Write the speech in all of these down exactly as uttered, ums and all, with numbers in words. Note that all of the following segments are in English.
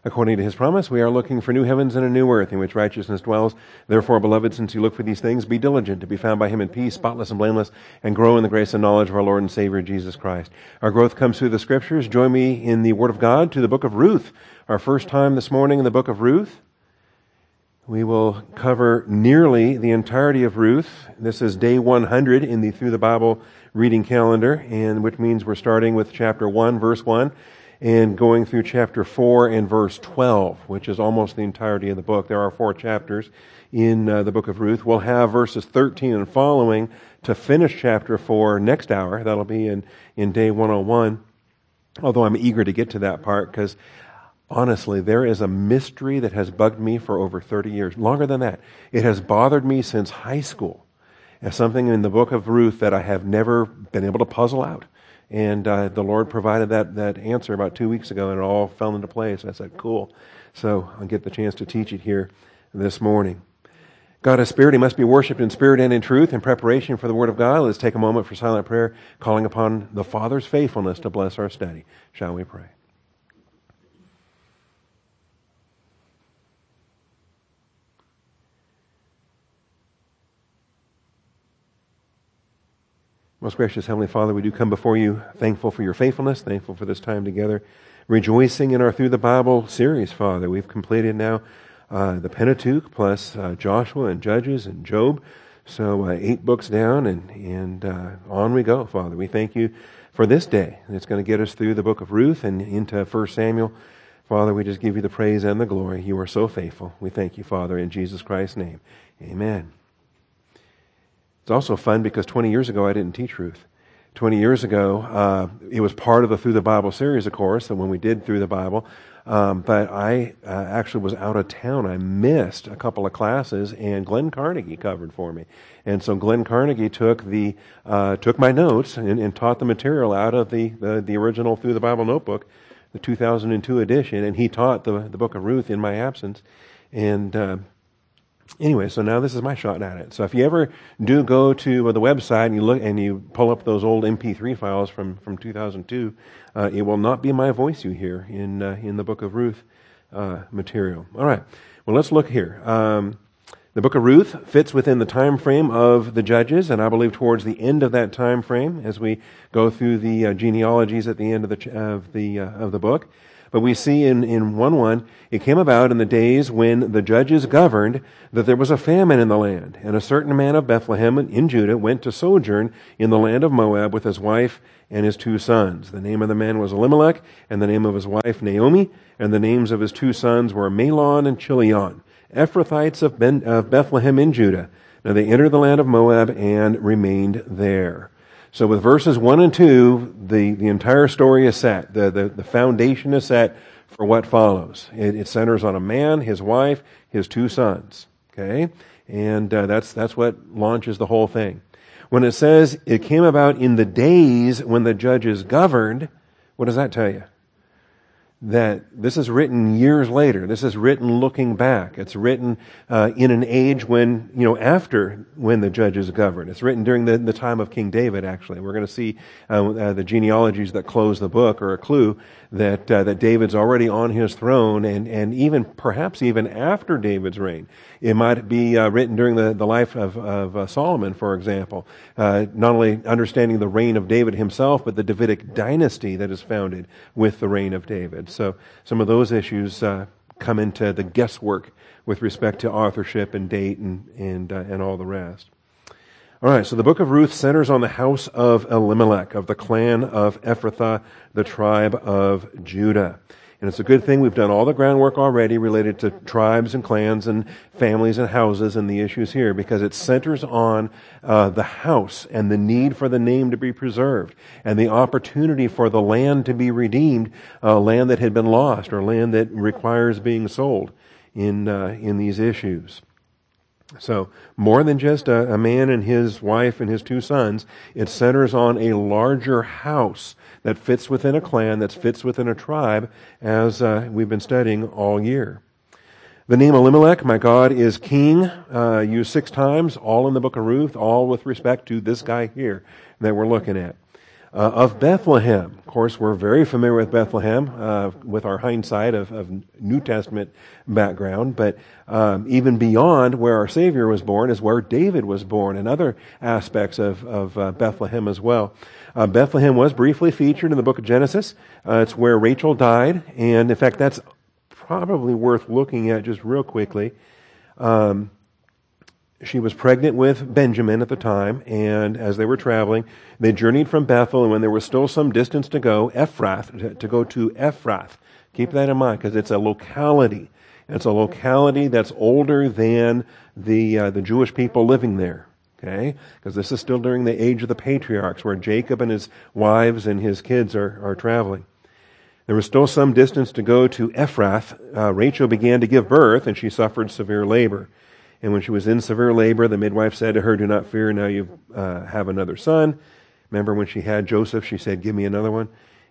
According to his promise, we are looking for new heavens and a new earth in which righteousness dwells. Therefore, beloved, since you look for these things, be diligent to be found by him in peace, spotless and blameless, and grow in the grace and knowledge of our Lord and Savior, Jesus Christ. Our growth comes through the Scriptures. Join me in the Word of God to the book of Ruth. Our first time this morning in the book of Ruth. We will cover nearly the entirety of Ruth. This is day one hundred in the Through the Bible reading calendar, and which means we're starting with chapter one, verse one. And going through chapter four and verse twelve, which is almost the entirety of the book. There are four chapters in uh, the book of Ruth. We'll have verses thirteen and following to finish chapter four next hour. That'll be in, in day one oh one. Although I'm eager to get to that part because honestly, there is a mystery that has bugged me for over thirty years. Longer than that. It has bothered me since high school. As something in the book of Ruth that I have never been able to puzzle out. And uh, the Lord provided that, that answer about two weeks ago, and it all fell into place. I said, cool. So I'll get the chance to teach it here this morning. God is spirit. He must be worshipped in spirit and in truth. In preparation for the Word of God, let's take a moment for silent prayer, calling upon the Father's faithfulness to bless our study. Shall we pray? Most gracious Heavenly Father, we do come before you thankful for your faithfulness, thankful for this time together, rejoicing in our Through the Bible series, Father. We've completed now uh, the Pentateuch plus uh, Joshua and Judges and Job, so uh, eight books down, and, and uh, on we go, Father. We thank you for this day. It's going to get us through the book of Ruth and into First Samuel. Father, we just give you the praise and the glory. You are so faithful. We thank you, Father, in Jesus Christ's name. Amen. It's also fun because twenty years ago I didn't teach Ruth. twenty years ago, uh, it was part of the Through the Bible series, of course, and when we did Through the Bible, um, but I uh, actually was out of town. I missed a couple of classes, and Glenn Carnegie covered for me. And so Glenn Carnegie took the uh, took my notes and, and taught the material out of the, the, the original Through the Bible notebook, the two thousand two edition, and he taught the, the book of Ruth in my absence. And uh, Anyway, so now this is my shot at it. So if you ever do go to the website and you look and you pull up those old M P three files from, from two thousand two, uh, it will not be my voice you hear in uh, in the Book of Ruth uh, material. All right. Well, let's look here. Um, the Book of Ruth fits within the time frame of the Judges, and I believe towards the end of that time frame, as we go through the uh, genealogies at the end of the ch- of the uh, of the book. But we see in, in one one, it came about in the days when the judges governed that there was a famine in the land. And a certain man of Bethlehem in Judah went to sojourn in the land of Moab with his wife and his two sons. The name of the man was Elimelech, and the name of his wife Naomi, and the names of his two sons were Mahlon and Chilion, Ephrathites of, ben, of Bethlehem in Judah. Now they entered the land of Moab and remained there. So with verses one and two, the, the entire story is set. The, the, the foundation is set for what follows. It, it centers on a man, his wife, his two sons. Okay? And uh, that's that's what launches the whole thing. When it says it came about in the days when the judges governed, what does that tell you? That this is written years later. This is written looking back. It's written uh, in an age when, you know, after when the judges governed. It's written during the, the time of King David, actually. We're going to see uh, uh, the genealogies that close the book are a clue that uh, that David's already on his throne, and, and even perhaps even after David's reign. It might be uh, written during the, the life of, of uh, Solomon, for example. Uh, not only understanding the reign of David himself, but the Davidic dynasty that is founded with the reign of David. So some of those issues uh, come into the guesswork with respect to authorship and date and and, uh, and all the rest. All right, so the book of Ruth centers on the house of Elimelech, of the clan of Ephrathah, the tribe of Judah. And it's a good thing we've done all the groundwork already related to tribes and clans and families and houses and the issues here, because it centers on uh, the house and the need for the name to be preserved and the opportunity for the land to be redeemed, uh, land that had been lost or land that requires being sold in uh, in these issues. So more than just a, a man and his wife and his two sons, it centers on a larger house that fits within a clan, that fits within a tribe, as uh, we've been studying all year. The name Elimelech, my God, is king, uh, used six times, all in the book of Ruth, all with respect to this guy here that we're looking at. uh, of Bethlehem. Of course, we're very familiar with Bethlehem uh, with our hindsight of, of New Testament background, but um, even beyond where our Savior was born is where David was born, and other aspects of, of uh, Bethlehem as well. Uh, Bethlehem was briefly featured in the book of Genesis. Uh, it's where Rachel died, and in fact, that's probably worth looking at just real quickly. Um, she was pregnant with Benjamin at the time, and as they were traveling, they journeyed from Bethel, and when there was still some distance to go, Ephrath, to, to go to Ephrath. Keep that in mind, because it's a locality. It's a locality that's older than the uh, the Jewish people living there. Okay, because this is still during the age of the patriarchs, where Jacob and his wives and his kids are, are traveling. There was still some distance to go to Ephrath. Uh, Rachel began to give birth, and she suffered severe labor. And when she was in severe labor, the midwife said to her, "Do not fear, now you uh, have another son." Remember when she had Joseph, she said, "Give me another one."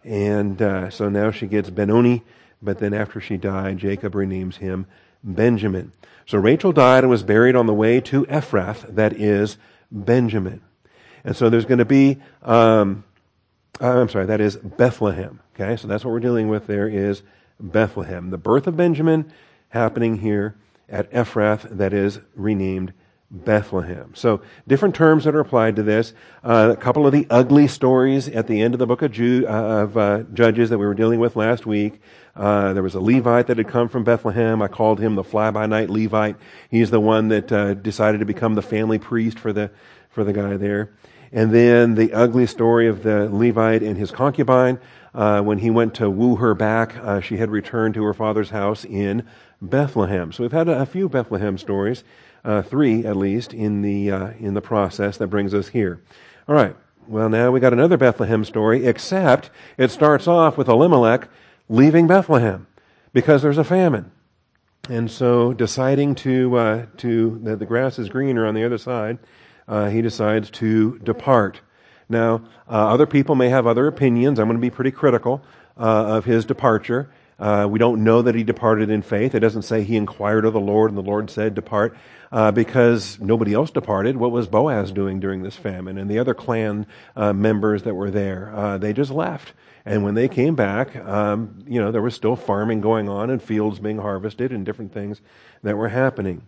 And uh, so now she gets Benoni, but then after she died, Jacob renames him Benjamin. So Rachel died and was buried on the way to Ephrath, that is Benjamin. And so there's going to be, um, uh, I'm sorry, that is Bethlehem. Okay, so that's what we're dealing with there is Bethlehem. The birth of Benjamin happening here at Ephrath, that is renamed Bethlehem. So different terms that are applied to this. Uh, a couple of the ugly stories at the end of the book of, Ju- uh, of uh, Judges that we were dealing with last week. Uh, there was a Levite that had come from Bethlehem. I called him the fly-by-night Levite. He's the one that uh, decided to become the family priest for the for the guy there. And then the ugly story of the Levite and his concubine. Uh, when he went to woo her back, uh, she had returned to her father's house in Bethlehem. So we've had a, a few Bethlehem stories, uh, three at least, in the uh, in the process that brings us here. All right. Well, now we got another Bethlehem story, except it starts off with Elimelech leaving Bethlehem because there's a famine, and so deciding to uh, to that the grass is greener on the other side, uh, he decides to depart. Now, uh, other people may have other opinions. I'm going to be pretty critical uh, of his departure. Uh, we don't know that he departed in faith. It doesn't say he inquired of the Lord and the Lord said, "Depart," uh, because nobody else departed. What was Boaz doing during this famine? And the other clan uh, members that were there, uh, they just left. And when they came back, um, you know, there was still farming going on and fields being harvested and different things that were happening.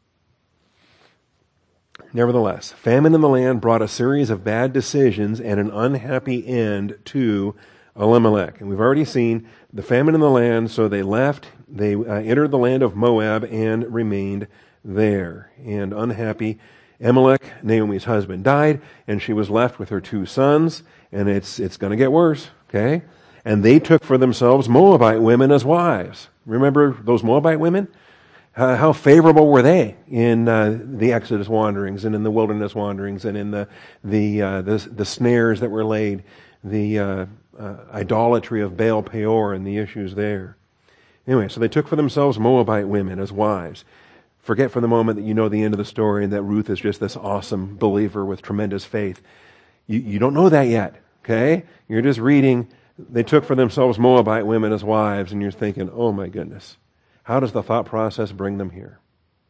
Nevertheless, famine in the land brought a series of bad decisions and an unhappy end to Elimelech. And we've already seen the famine in the land, so they left, they uh, entered the land of Moab and remained there. And unhappy, Elimelech, Naomi's husband, died, and she was left with her two sons, and it's it's going to get worse, okay? And they took for themselves Moabite women as wives. Remember those Moabite women? Uh, how favorable were they in uh, the Exodus wanderings and in the wilderness wanderings and in the the uh, the, the snares that were laid, the uh, uh, idolatry of Baal Peor and the issues there. Anyway, so they took for themselves Moabite women as wives. Forget for the moment that you know the end of the story and that Ruth is just this awesome believer with tremendous faith. You, you don't know that yet, okay? You're just reading, they took for themselves Moabite women as wives, and you're thinking, oh my goodness. How does the thought process bring them here?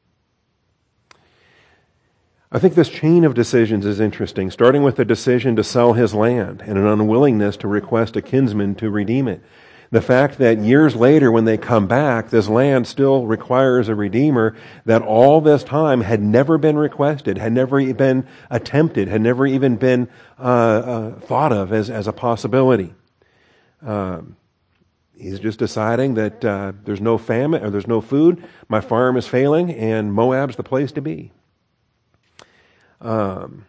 I think this chain of decisions is interesting, starting with the decision to sell his land and an unwillingness to request a kinsman to redeem it. The fact that years later when they come back, this land still requires a redeemer that all this time had never been requested, had never been attempted, had never even been uh, uh, thought of as, as a possibility. Um, He's just deciding that uh, there's no famine or there's no food. My farm is failing, and Moab's the place to be. Um,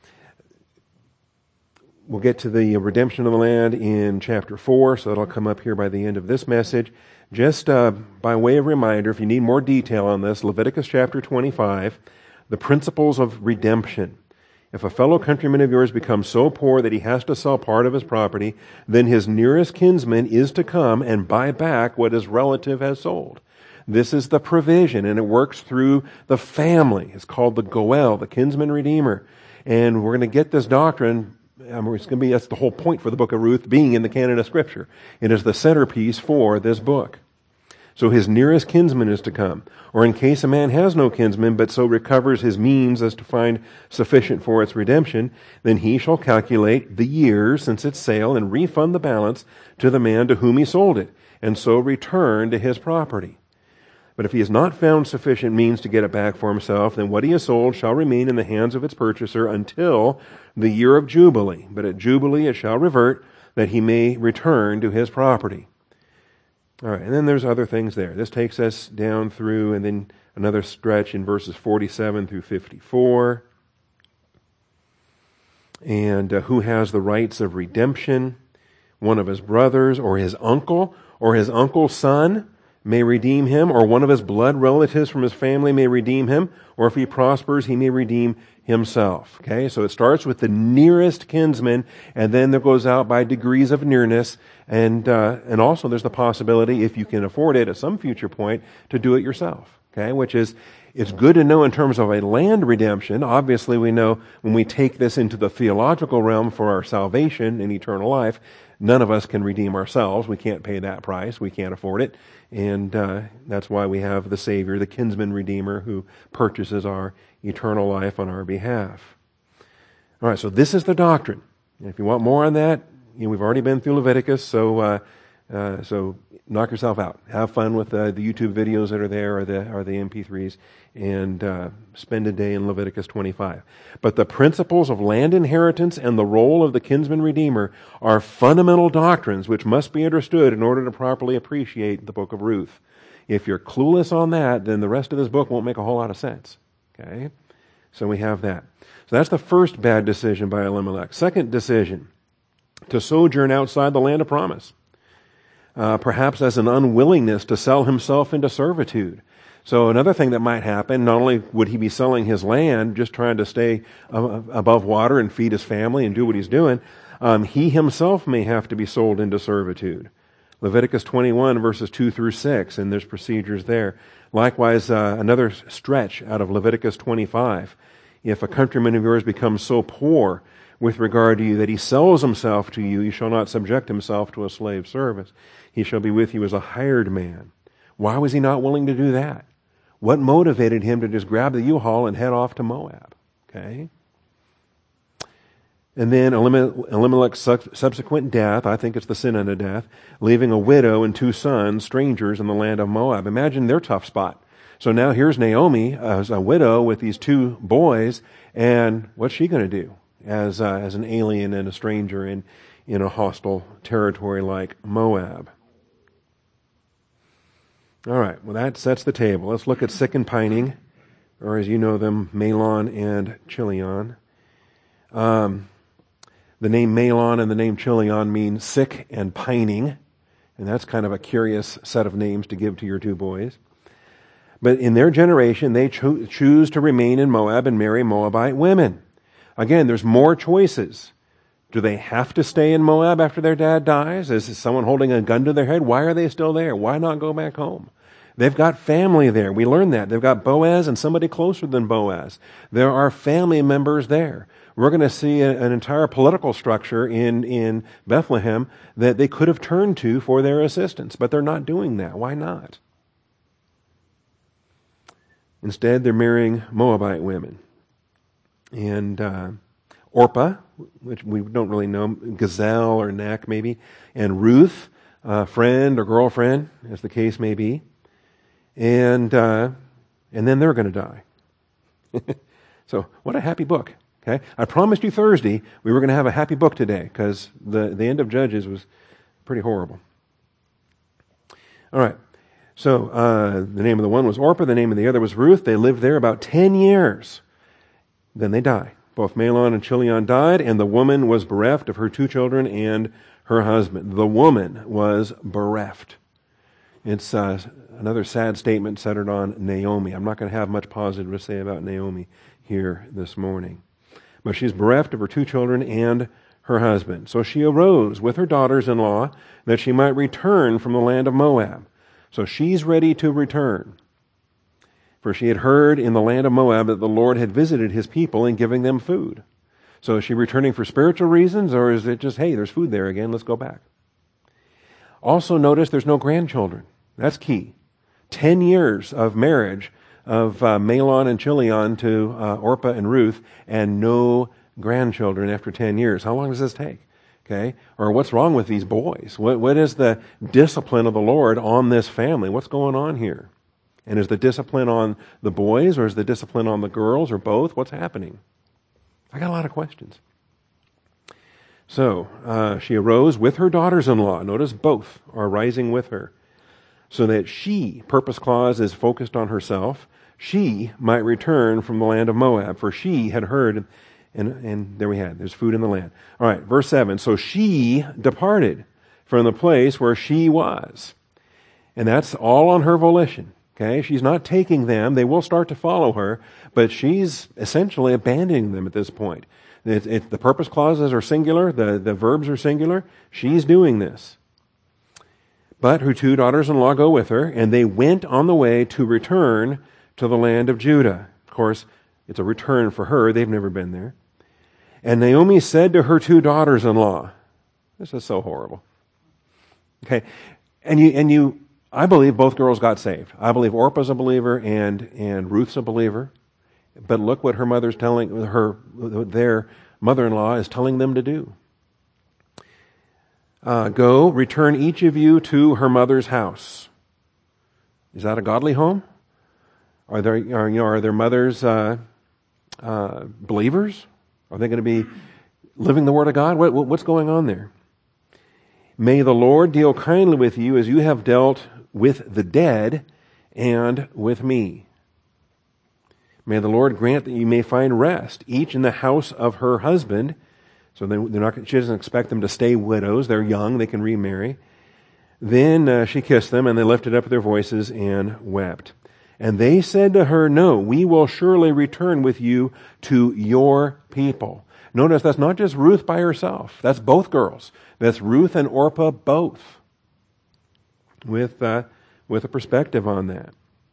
we'll get to the redemption of the land in chapter four, so that'll come up here by the end of this message. Just uh, by way of reminder, if you need more detail on this, Leviticus chapter twenty-five, the principles of redemption. If a fellow countryman of yours becomes so poor that he has to sell part of his property, then his nearest kinsman is to come and buy back what his relative has sold. This is the provision, and it works through the family. It's called the Goel, the kinsman redeemer. And we're going to get this doctrine. I mean, it's going to be, that's the whole point for the book of Ruth being in the canon of Scripture. It is the centerpiece for this book. So his nearest kinsman is to come. Or in case a man has no kinsman, but so recovers his means as to find sufficient for its redemption, then he shall calculate the years since its sale and refund the balance to the man to whom he sold it, and so return to his property. But if he has not found sufficient means to get it back for himself, then what he has sold shall remain in the hands of its purchaser until the year of Jubilee. But at Jubilee it shall revert, that he may return to his property. All right, and then there's other things there. This takes us down through, and then another stretch in verses forty-seven through fifty-four. And uh, who has the rights of redemption? One of his brothers, or his uncle, or his uncle's son may redeem him, or one of his blood relatives from his family may redeem him, or if he prospers, he may redeem himself. Okay, so it starts with the nearest kinsman, and then it goes out by degrees of nearness, and uh, and also there's the possibility, if you can afford it at some future point, to do it yourself. Okay, which is, it's good to know in terms of a land redemption. Obviously, we know when we take this into the theological realm for our salvation and eternal life, none of us can redeem ourselves. We can't pay that price. We can't afford it. And uh, that's why we have the Savior, the kinsman redeemer, who purchases our eternal life on our behalf. All right, so this is the doctrine. And if you want more on that, you know, we've already been through Leviticus, so uh, uh, so knock yourself out. Have fun with uh, the YouTube videos that are there, or the or the M P threes, and uh, spend a day in Leviticus twenty-five. But the principles of land inheritance and the role of the kinsman redeemer are fundamental doctrines which must be understood in order to properly appreciate the book of Ruth. If you're clueless on that, then the rest of this book won't make a whole lot of sense. Okay? So we have that. So that's the first bad decision by Elimelech. Second decision, to sojourn outside the land of promise. Uh, perhaps as an unwillingness to sell himself into servitude. So another thing that might happen, not only would he be selling his land, just trying to stay uh, above water and feed his family and do what he's doing, um, he himself may have to be sold into servitude. Leviticus twenty-one, verses two through six, and there's procedures there. Likewise, uh, another stretch out of Leviticus twenty-five. If a countryman of yours becomes so poor with regard to you that he sells himself to you, he shall not subject himself to a slave service. He shall be with you as a hired man. Why was he not willing to do that? What motivated him to just grab the U-Haul and head off to Moab? Okay. And then Elimelech's subsequent death, I think it's the sin unto death, leaving a widow and two sons, strangers in the land of Moab. Imagine their tough spot. So now here's Naomi as a widow with these two boys, and what's she going to do as uh, as an alien and a stranger in, in a hostile territory like Moab? All right, well, that sets the table. Let's look at sick and pining, or as you know them, Mahlon and Chilion. Um, the name Mahlon and the name Chilion mean sick and pining, and that's kind of a curious set of names to give to your two boys. But in their generation, they cho- choose to remain in Moab and marry Moabite women. Again, there's more choices. Do they have to stay in Moab after their dad dies? Is someone holding a gun to their head? Why are they still there? Why not go back home? They've got family there. We learned that. They've got Boaz and somebody closer than Boaz. There are family members there. We're going to see a, an entire political structure in, in Bethlehem that they could have turned to for their assistance, but they're not doing that. Why not? Instead, they're marrying Moabite women. And uh, Orpah, which we don't really know, Gazelle or Nak maybe, and Ruth, uh, friend or girlfriend, as the case may be. And uh, and then they're going to die. So what a happy book. Okay, I promised you Thursday we were going to have a happy book today because the, the end of Judges was pretty horrible. All right, so uh, the name of the one was Orpah, the name of the other was Ruth. They lived there about ten years. Then they die. Both Mahlon and Chilion died, and the woman was bereft of her two children and her husband. The woman was bereft. It's uh, another sad statement centered on Naomi. I'm not going to have much positive to say about Naomi here this morning. But she's bereft of her two children and her husband. So she arose with her daughters-in-law that she might return from the land of Moab. So she's ready to return. For she had heard in the land of Moab that the Lord had visited his people in giving them food. So is she returning for spiritual reasons, or is it just, hey, there's food there again, let's go back? Also notice there's no grandchildren. That's key. ten years of marriage of uh, Mahlon and Chilion to uh, Orpah and Ruth, and no grandchildren after ten years. How long does this take? Okay? Or what's wrong with these boys? What, what is the discipline of the Lord on this family? What's going on here? And is the discipline on the boys, or is the discipline on the girls, or both? What's happening? I got a lot of questions. So, uh, she arose with her daughters-in-law. Notice both are rising with her. So that she, purpose clause is focused on herself, she might return from the land of Moab, for she had heard, and, and there we had, there's food in the land. All right, verse seven. So she departed from the place where she was. And that's all on her volition. Okay, she's not taking them. They will start to follow her, but she's essentially abandoning them at this point. It, it, the purpose clauses are singular, the, the verbs are singular. She's doing this. But her two daughters-in-law go with her, and they went on the way to return to the land of Judah. Of course, it's a return for her. They've never been there. And Naomi said to her two daughters-in-law, this is so horrible. Okay, and you, and you, I believe both girls got saved. I believe Orpah's a believer and, and Ruth's a believer. But look what her mother's telling, her, their mother-in-law is telling them to do. Uh, go, return each of you to her mother's house. Is that a godly home? Are there, are, you know, are their mothers uh, uh, believers? Are they going to be living the Word of God? What, what's going on there? May the Lord deal kindly with you as you have dealt with the dead and with me. May the Lord grant that you may find rest, each in the house of her husband. So they're not, she doesn't expect them to stay widows. They're young. They can remarry. Then uh, she kissed them, and they lifted up their voices and wept. And they said to her, no, we will surely return with you to your people. Notice that's not just Ruth by herself. That's both girls. That's Ruth and Orpah both. With, uh, with a perspective on that.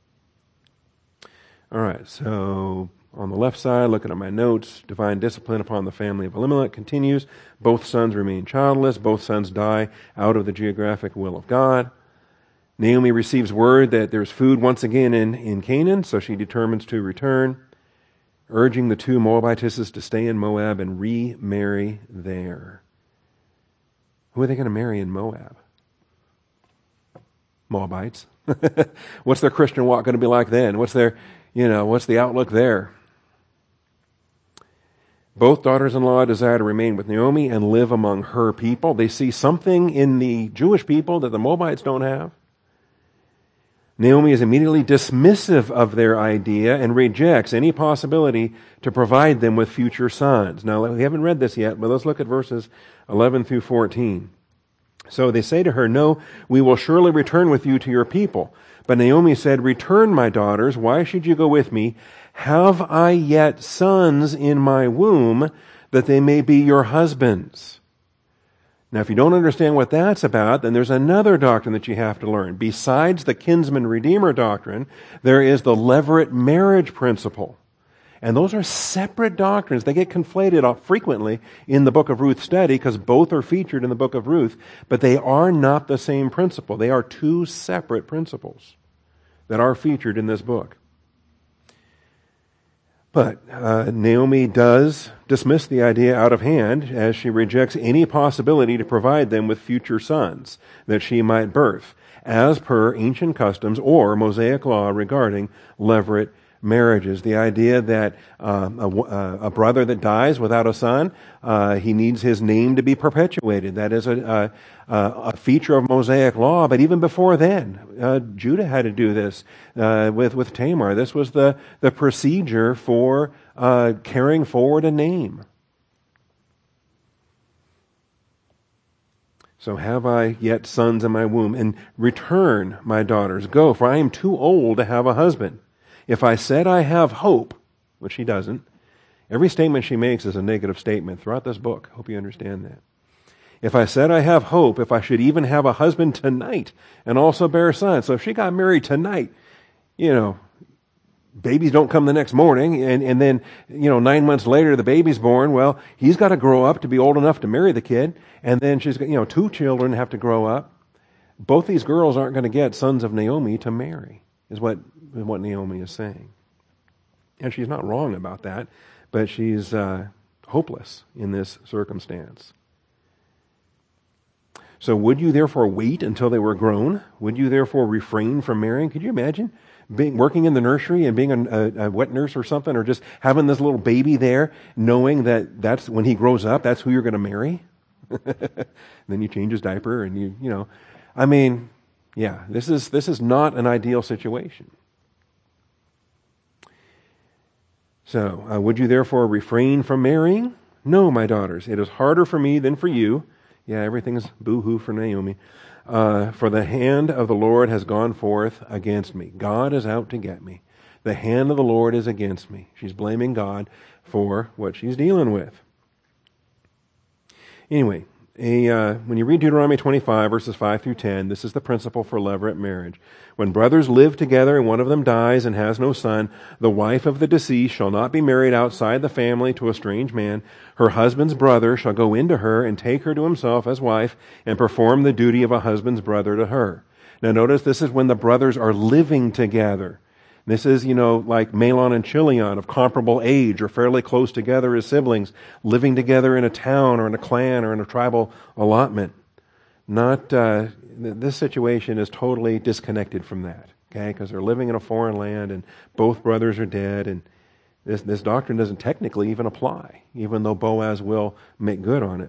All right, so on the left side, looking at my notes, divine discipline upon the family of Elimelech continues. Both sons remain childless. Both sons die out of the geographic will of God. Naomi receives word that there's food once again in, in Canaan, so she determines to return, urging the two Moabitesses to stay in Moab and remarry there. Who are they going to marry in Moab? Moabites. What's their Christian walk going to be like then? What's their, you know, what's the outlook there? Both daughters-in-law desire to remain with Naomi and live among her people. They see something in the Jewish people that the Moabites don't have. Naomi is immediately dismissive of their idea and rejects any possibility to provide them with future sons. Now, we haven't read this yet, but let's look at verses eleven through fourteen. So they say to her, no, we will surely return with you to your people. But Naomi said, return, my daughters. Why should you go with me? Have I yet sons in my womb that they may be your husbands? Now, if you don't understand what that's about, then there's another doctrine that you have to learn. Besides the kinsman-redeemer doctrine, there is the levirate marriage principle. And those are separate doctrines. They get conflated frequently in the book of Ruth study because both are featured in the book of Ruth, but they are not the same principle. They are two separate principles that are featured in this book. But uh, Naomi does dismiss the idea out of hand as she rejects any possibility to provide them with future sons that she might birth, as per ancient customs or Mosaic law regarding levirate marriages. The idea that uh, a, a brother that dies without a son, uh, he needs his name to be perpetuated. That is a, a, a feature of Mosaic law. But even before then, uh, Judah had to do this uh, with with Tamar. This was the the procedure for uh, carrying forward a name. So have I yet sons in my womb? And return, my daughters, go, for I am too old to have a husband. If I said I have hope, which she doesn't, every statement she makes is a negative statement throughout this book. Hope you understand that. If I said I have hope, if I should even have a husband tonight and also bear sons. So if she got married tonight, you know, babies don't come the next morning, and, and then, you know, nine months later the baby's born. Well, he's got to grow up to be old enough to marry the kid, and then she's got, you know, two children have to grow up. Both these girls aren't going to get sons of Naomi to marry. is what, what Naomi is saying. And she's not wrong about that, but she's uh, hopeless in this circumstance. So would you therefore wait until they were grown? Would you therefore refrain from marrying? Could you imagine being working in the nursery and being a, a, a wet nurse or something, or just having this little baby there, knowing that that's when he grows up, that's who you're going to marry? Then you change his diaper, and you, you know, I mean, yeah, this is this is not an ideal situation. So, uh, would you therefore refrain from marrying? No, my daughters, it is harder for me than for you. Yeah, everything's boo-hoo for Naomi. Uh, for the hand of the Lord has gone forth against me. God is out to get me. The hand of the Lord is against me. She's blaming God for what she's dealing with. Anyway, a, uh, when you read Deuteronomy twenty-five, verses five through ten, this is the principle for levirate marriage. When brothers live together and one of them dies and has no son, the wife of the deceased shall not be married outside the family to a strange man. Her husband's brother shall go into her and take her to himself as wife and perform the duty of a husband's brother to her. Now notice this is when the brothers are living together. This is, you know, like Mahlon and Chilion of comparable age or fairly close together as siblings, living together in a town or in a clan or in a tribal allotment. Not, uh, this situation is totally disconnected from that, okay? Because they're living in a foreign land and both brothers are dead, and this, this doctrine doesn't technically even apply, even though Boaz will make good on it.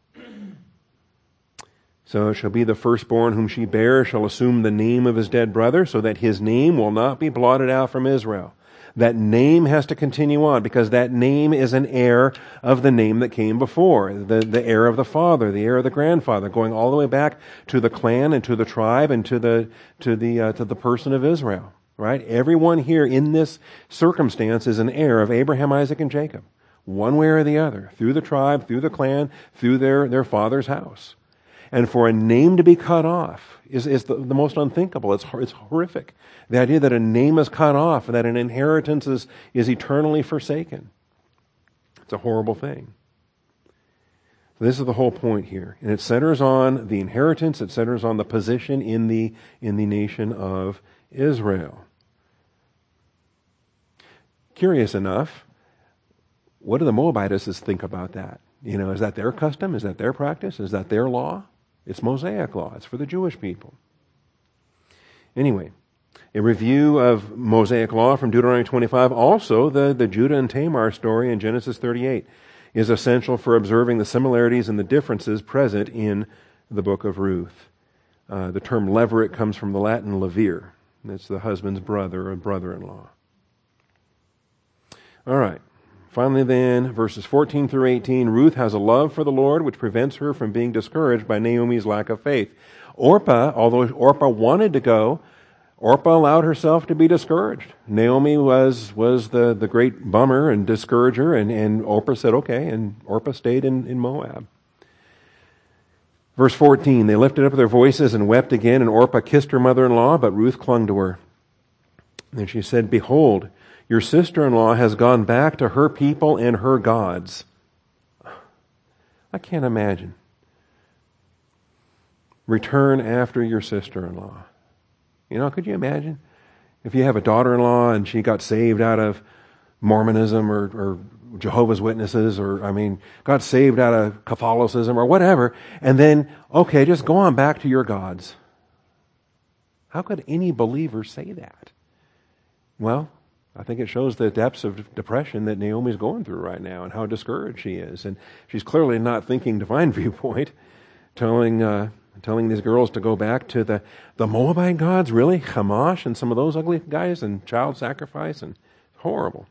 So it shall be the firstborn whom she bears shall assume the name of his dead brother, so that his name will not be blotted out from Israel. That name has to continue on, because that name is an heir of the name that came before, the, the heir of the father, the heir of the grandfather, going all the way back to the clan and to the tribe and to the to the uh, to the person of Israel. Right? Everyone here in this circumstance is an heir of Abraham, Isaac, and Jacob, one way or the other, through the tribe, through the clan, through their their father's house. And for a name to be cut off is, is the, the most unthinkable. It's, it's horrific. The idea that a name is cut off, that an inheritance is, is eternally forsaken. It's a horrible thing. So this is the whole point here. And it centers on the inheritance. It centers on the position in the, in the nation of Israel. Curious enough, what do the Moabites think about that? You know, is that their custom? Is that their practice? Is that their law? It's Mosaic law. It's for the Jewish people. Anyway, a review of Mosaic law from Deuteronomy twenty-five, also the, the Judah and Tamar story in Genesis thirty-eight, is essential for observing the similarities and the differences present in the book of Ruth. Uh, the term levirate comes from the Latin levir. It's the husband's brother or brother-in-law. All right. Finally then, verses fourteen through eighteen, Ruth has a love for the Lord which prevents her from being discouraged by Naomi's lack of faith. Orpah, although Orpah wanted to go, Orpah allowed herself to be discouraged. Naomi was was the, the great bummer and discourager, and, and Orpah said, okay, and Orpah stayed in, in Moab. Verse fourteen, they lifted up their voices and wept again, and Orpah kissed her mother-in-law, but Ruth clung to her. And she said, behold, your sister-in-law has gone back to her people and her gods. I can't imagine. Return after your sister-in-law. You know, could you imagine? If you have a daughter-in-law and she got saved out of Mormonism or, or Jehovah's Witnesses, or, I mean, got saved out of Catholicism or whatever, and then, okay, just go on back to your gods. How could any believer say that? Well, I think it shows the depths of depression that Naomi's going through right now and how discouraged she is. And she's clearly not thinking divine viewpoint, telling uh, telling these girls to go back to the, the Moabite gods, really? Chemosh and some of those ugly guys, and child sacrifice, and horrible.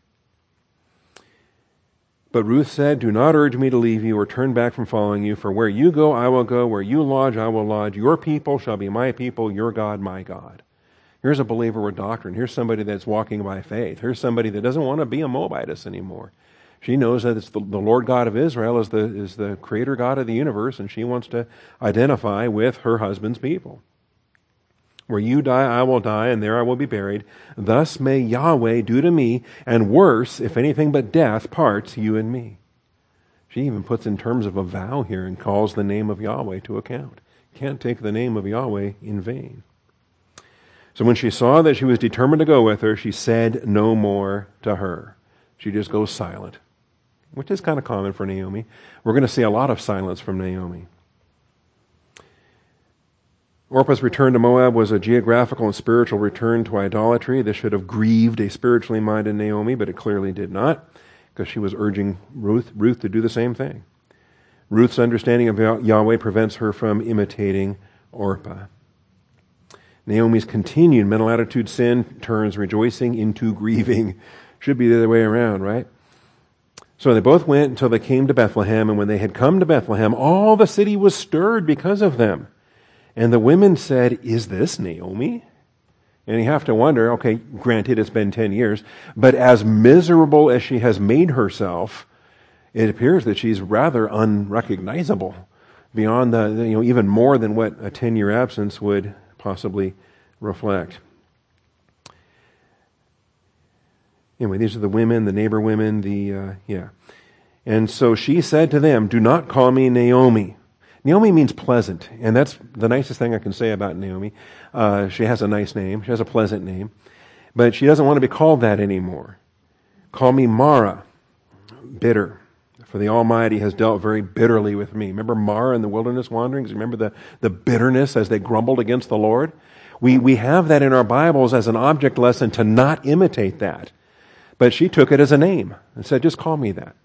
But Ruth said, do not urge me to leave you or turn back from following you, for where you go I will go, where you lodge I will lodge. Your people shall be my people, your God my God. Here's a believer with doctrine. Here's somebody that's walking by faith. Here's somebody that doesn't want to be a Moabitess anymore. She knows that it's the, the Lord God of Israel is the, is the creator God of the universe, and she wants to identify with her husband's people. Where you die, I will die, and there I will be buried. Thus may Yahweh do to me, and worse, if anything but death parts you and me. She even puts in terms of a vow here and calls the name of Yahweh to account. Can't take the name of Yahweh in vain. So when she saw that she was determined to go with her, she said no more to her. She just goes silent, which is kind of common for Naomi. We're going to see a lot of silence from Naomi. Orpah's return to Moab was a geographical and spiritual return to idolatry. This should have grieved a spiritually minded Naomi, but it clearly did not, because she was urging Ruth, Ruth to do the same thing. Ruth's understanding of Yahweh prevents her from imitating Orpah. Naomi's continued mental attitude sin turns rejoicing into grieving. Should be the other way around, right? So they both went until they came to Bethlehem, and when they had come to Bethlehem, all the city was stirred because of them. And the women said, "Is this Naomi?" And you have to wonder, okay, granted it's been ten years, but as miserable as she has made herself, it appears that she's rather unrecognizable beyond the, you know, even more than what a ten-year absence would possibly reflect. Anyway, these are the women, the neighbor women, the, uh, yeah. And so she said to them, "Do not call me Naomi." Naomi means pleasant, and that's the nicest thing I can say about Naomi. Uh, she has a nice name. She has a pleasant name. But she doesn't want to be called that anymore. Call me Mara, bitter, for the Almighty has dealt very bitterly with me. Remember Mara in the wilderness wanderings? Remember the, the bitterness as they grumbled against the Lord? We, we have that in our Bibles as an object lesson to not imitate that. But she took it as a name and said, just call me that.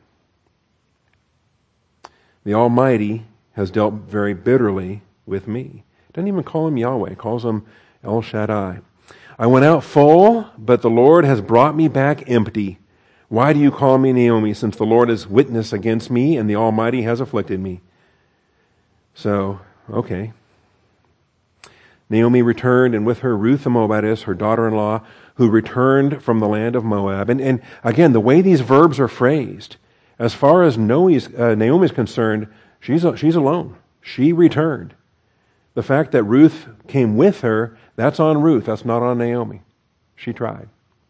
The Almighty has dealt very bitterly with me. Doesn't even call him Yahweh. Calls him El Shaddai. I went out full, but the Lord has brought me back empty. Why do you call me Naomi, since the Lord is witness against me and the Almighty has afflicted me? So, okay. Naomi returned, and with her Ruth the Moabitess, her daughter-in-law, who returned from the land of Moab. And, and again, the way these verbs are phrased, as far as Naomi's, uh, Naomi's concerned, she's, she's alone. She returned. The fact that Ruth came with her, that's on Ruth. That's not on Naomi. She tried.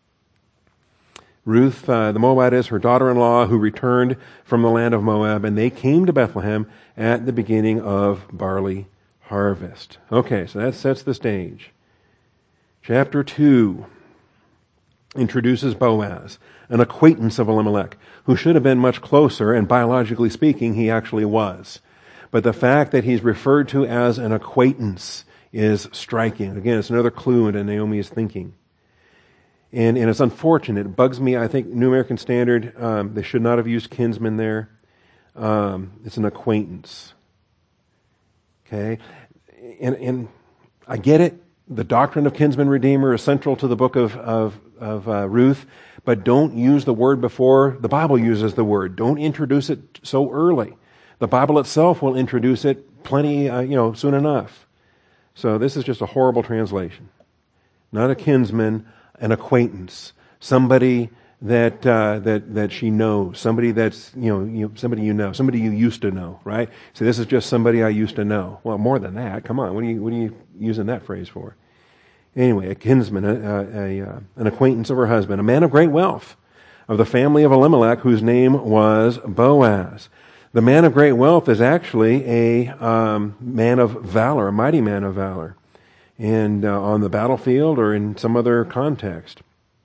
Ruth, uh, the Moabitess, her daughter-in-law, who returned from the land of Moab, and they came to Bethlehem at the beginning of barley harvest. Okay, so that sets the stage. Chapter two introduces Boaz, an acquaintance of Elimelech, who should have been much closer, and biologically speaking, he actually was. But the fact that he's referred to as an acquaintance is striking. Again, it's another clue into Naomi's thinking. And, and it's unfortunate. It bugs me. I think New American Standard, um, they should not have used kinsman there. Um, it's an acquaintance. Okay? And, and I get it. The doctrine of kinsman redeemer is central to the book of, of, of uh, Ruth, but don't use the word before the Bible uses the word. Don't introduce it so early. The Bible itself will introduce it plenty, uh, you know, soon enough. So this is just a horrible translation. Not a kinsman, an acquaintance, somebody that uh, that that she knows, somebody that's you know, you, somebody you know, somebody you used to know, right? So this is just somebody I used to know. Well, more than that. Come on, what are you what are you using that phrase for? Anyway, a kinsman, a, a, a an acquaintance of her husband, a man of great wealth, of the family of Elimelech, whose name was Boaz. The man of great wealth is actually a um, man of valor, a mighty man of valor, and uh, on the battlefield or in some other context.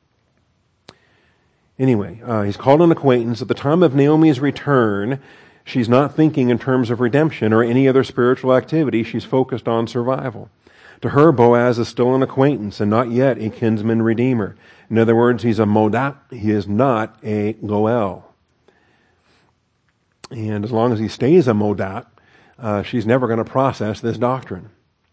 Anyway, uh, he's called an acquaintance. At the time of Naomi's return, she's not thinking in terms of redemption or any other spiritual activity. She's focused on survival. To her, Boaz is still an acquaintance and not yet a kinsman redeemer. In other words, he's a modat. He is not a goel. And as long as he stays a modat, uh, she's never going to process this doctrine.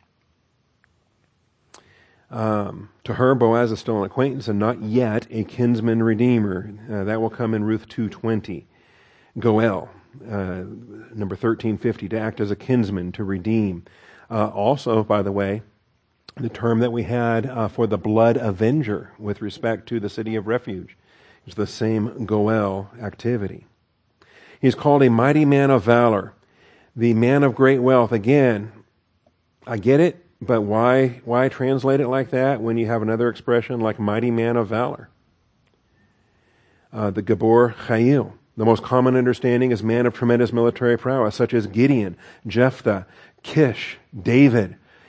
Um, to her, Boaz is still an acquaintance and not yet a kinsman redeemer. Uh, that will come in Ruth two twenty. Goel, uh, number thirteen fifty, to act as a kinsman, to redeem. Uh, also, by the way, the term that we had uh, for the blood avenger with respect to the city of refuge is the same goel activity. He's called a mighty man of valor, the man of great wealth. Again, I get it, but why why translate it like that when you have another expression like mighty man of valor? Uh, the Gabor Chayil. The most common understanding is man of tremendous military prowess, such as Gideon, Jephthah, Kish, David,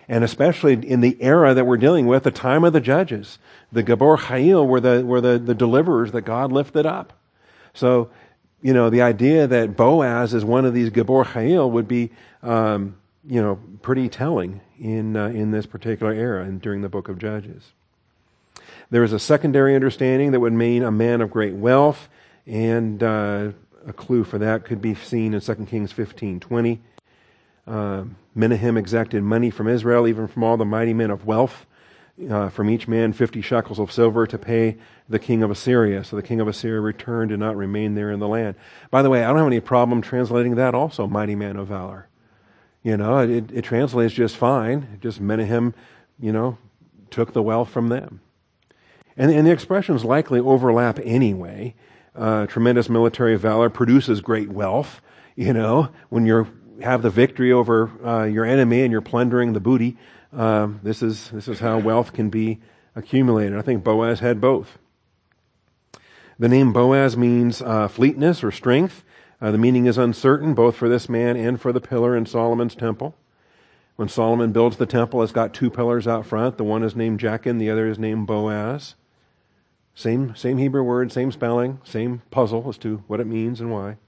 And especially in the era that we're dealing with, the time of the judges. The Gabor Chayil were the, were the, the deliverers that God lifted up. So, you know, the idea that Boaz is one of these Gabor Chayil would be, um, you know, pretty telling in, uh, in this particular era and during the book of Judges. There is a secondary understanding that would mean a man of great wealth, and uh, a clue for that could be seen in Second Kings fifteen twenty. Uh, Menahem exacted money from Israel, even from all the mighty men of wealth, uh, from each man fifty shekels of silver to pay the king of Assyria. So the king of Assyria returned and not remain there in the land. By the way, I don't have any problem translating that also, mighty man of valor. You know, it, it translates just fine. Just Menahem, you know, took the wealth from them. And, and the expressions likely overlap anyway. Uh, tremendous military valor produces great wealth. You know, when you have the victory over uh, your enemy and you're plundering the booty, um, this is this is how wealth can be accumulated. I think Boaz had both. The name Boaz means uh, fleetness or strength. Uh, the meaning is uncertain, both for this man and for the pillar in Solomon's temple. When Solomon builds the temple, it's got two pillars out front. The one is named Jachin, the other is named Boaz. Same, same Hebrew word, same spelling, same puzzle as to what it means and why.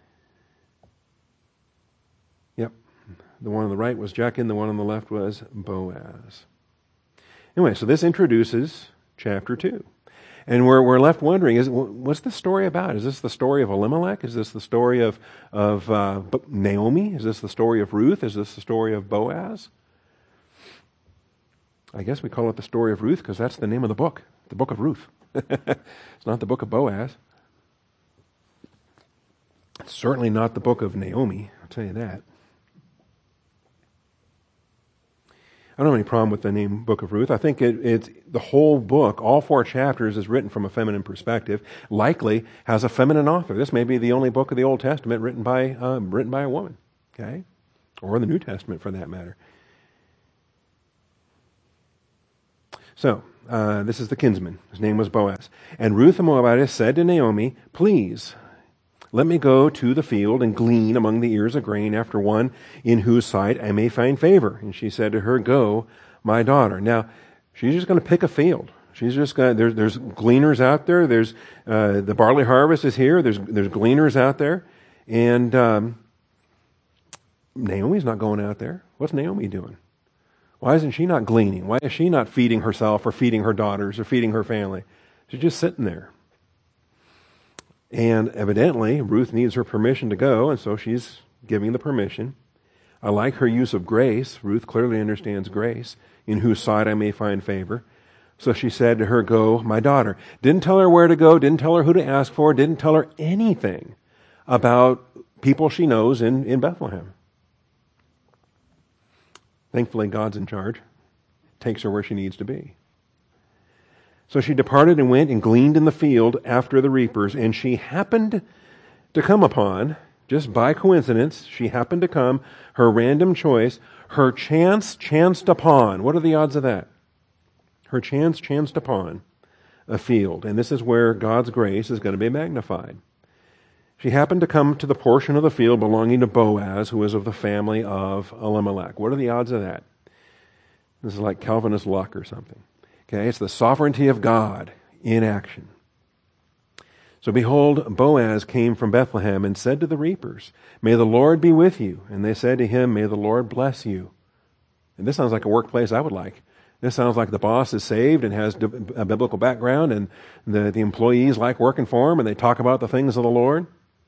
Yep. The one on the right was Jachin, the one on the left was Boaz. Anyway, so this introduces chapter two. And we're, we're left wondering, is what's the story about? Is this the story of Elimelech? Is this the story of, of uh, Naomi? Is this the story of Ruth? Is this the story of Boaz? I guess we call it the story of Ruth because that's the name of the book, the book of Ruth. It's not the book of Boaz. It's certainly not the book of Naomi, I'll tell you that. I don't have any problem with the name Book of Ruth. I think it, it's the whole book, all four chapters, is written from a feminine perspective. Likely has a feminine author. This may be the only book of the Old Testament written by um, written by a woman, okay, or the New Testament for that matter. So uh, this is the kinsman. His name was Boaz. And Ruth the Moabitess said to Naomi, "Please, let me go to the field and glean among the ears of grain after one in whose sight I may find favor." And she said to her, "Go, my daughter." Now, she's just going to pick a field. She's just going to, there's, there's gleaners out there. There's, uh, the barley harvest is here. There's, there's gleaners out there. And, um, Naomi's not going out there. What's Naomi doing? Why isn't she not gleaning? Why is she not feeding herself or feeding her daughters or feeding her family? She's just sitting there. And evidently, Ruth needs her permission to go, and so she's giving the permission. I like her use of grace. Ruth clearly understands grace, in whose sight I may find favor. So she said to her, "Go, my daughter." Didn't tell her where to go, didn't tell her who to ask for, didn't tell her anything about people she knows in, in Bethlehem. Thankfully, God's in charge. Takes her where she needs to be. So she departed and went and gleaned in the field after the reapers, and she happened to come upon, just by coincidence, she happened to come, her random choice, her chance chanced upon. What are the odds of that? Her chance chanced upon a field, and this is where God's grace is going to be magnified. She happened to come to the portion of the field belonging to Boaz, who was of the family of Elimelech. What are the odds of that? This is like Calvinist luck or something. Okay, it's the sovereignty of God in action. So behold, Boaz came from Bethlehem and said to the reapers, "May the Lord be with you." And they said to him, "May the Lord bless you." And this sounds like a workplace I would like. This sounds like the boss is saved and has a biblical background, and the, the employees like working for him, and they talk about the things of the Lord.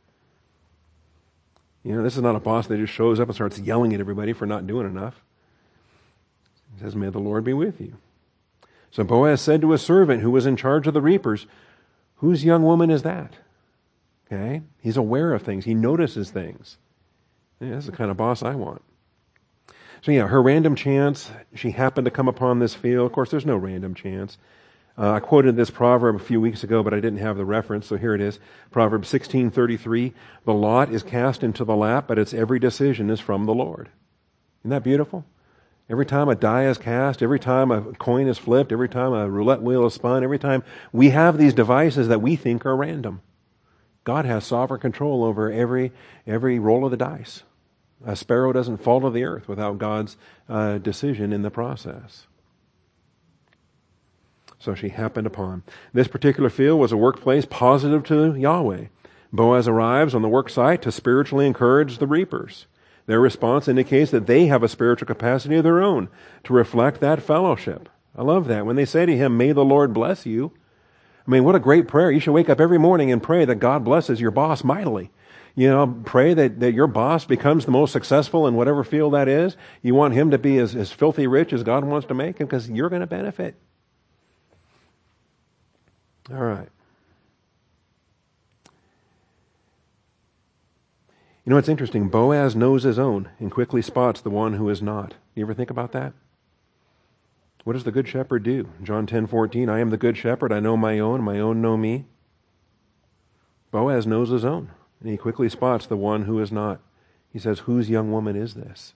You know, this is not a boss that just shows up and starts yelling at everybody for not doing enough. He says, "May the Lord be with you." So Boaz said to a servant who was in charge of the reapers, "Whose young woman is that?" Okay? He's aware of things. He notices things. Yeah, that's the kind of boss I want. So yeah, her random chance, she happened to come upon this field. Of course, there's no random chance. Uh, I quoted this proverb a few weeks ago, but I didn't have the reference, so here it is. Proverbs sixteen thirty-three, "The lot is cast into the lap, but its every decision is from the Lord." Isn't that beautiful? Every time a die is cast, every time a coin is flipped, every time a roulette wheel is spun, every time we have these devices that we think are random. God has sovereign control over every every roll of the dice. A sparrow doesn't fall to the earth without God's uh, decision in the process. So she happened upon. This particular field was a workplace positive to Yahweh. Boaz arrives on the work site to spiritually encourage the reapers. Their response indicates that they have a spiritual capacity of their own to reflect that fellowship. I love that. When they say to him, "May the Lord bless you," I mean, what a great prayer. You should wake up every morning and pray that God blesses your boss mightily. You know, pray that, that your boss becomes the most successful in whatever field that is. You want him to be as, as filthy rich as God wants to make him, because you're going to benefit. All right. You know, it's interesting. Boaz knows his own and quickly spots the one who is not. You ever think about that? What does the good shepherd do? John ten fourteen, "I am the good shepherd. I know my own. My own know me." Boaz knows his own, and he quickly spots the one who is not. He says, "Whose young woman is this?"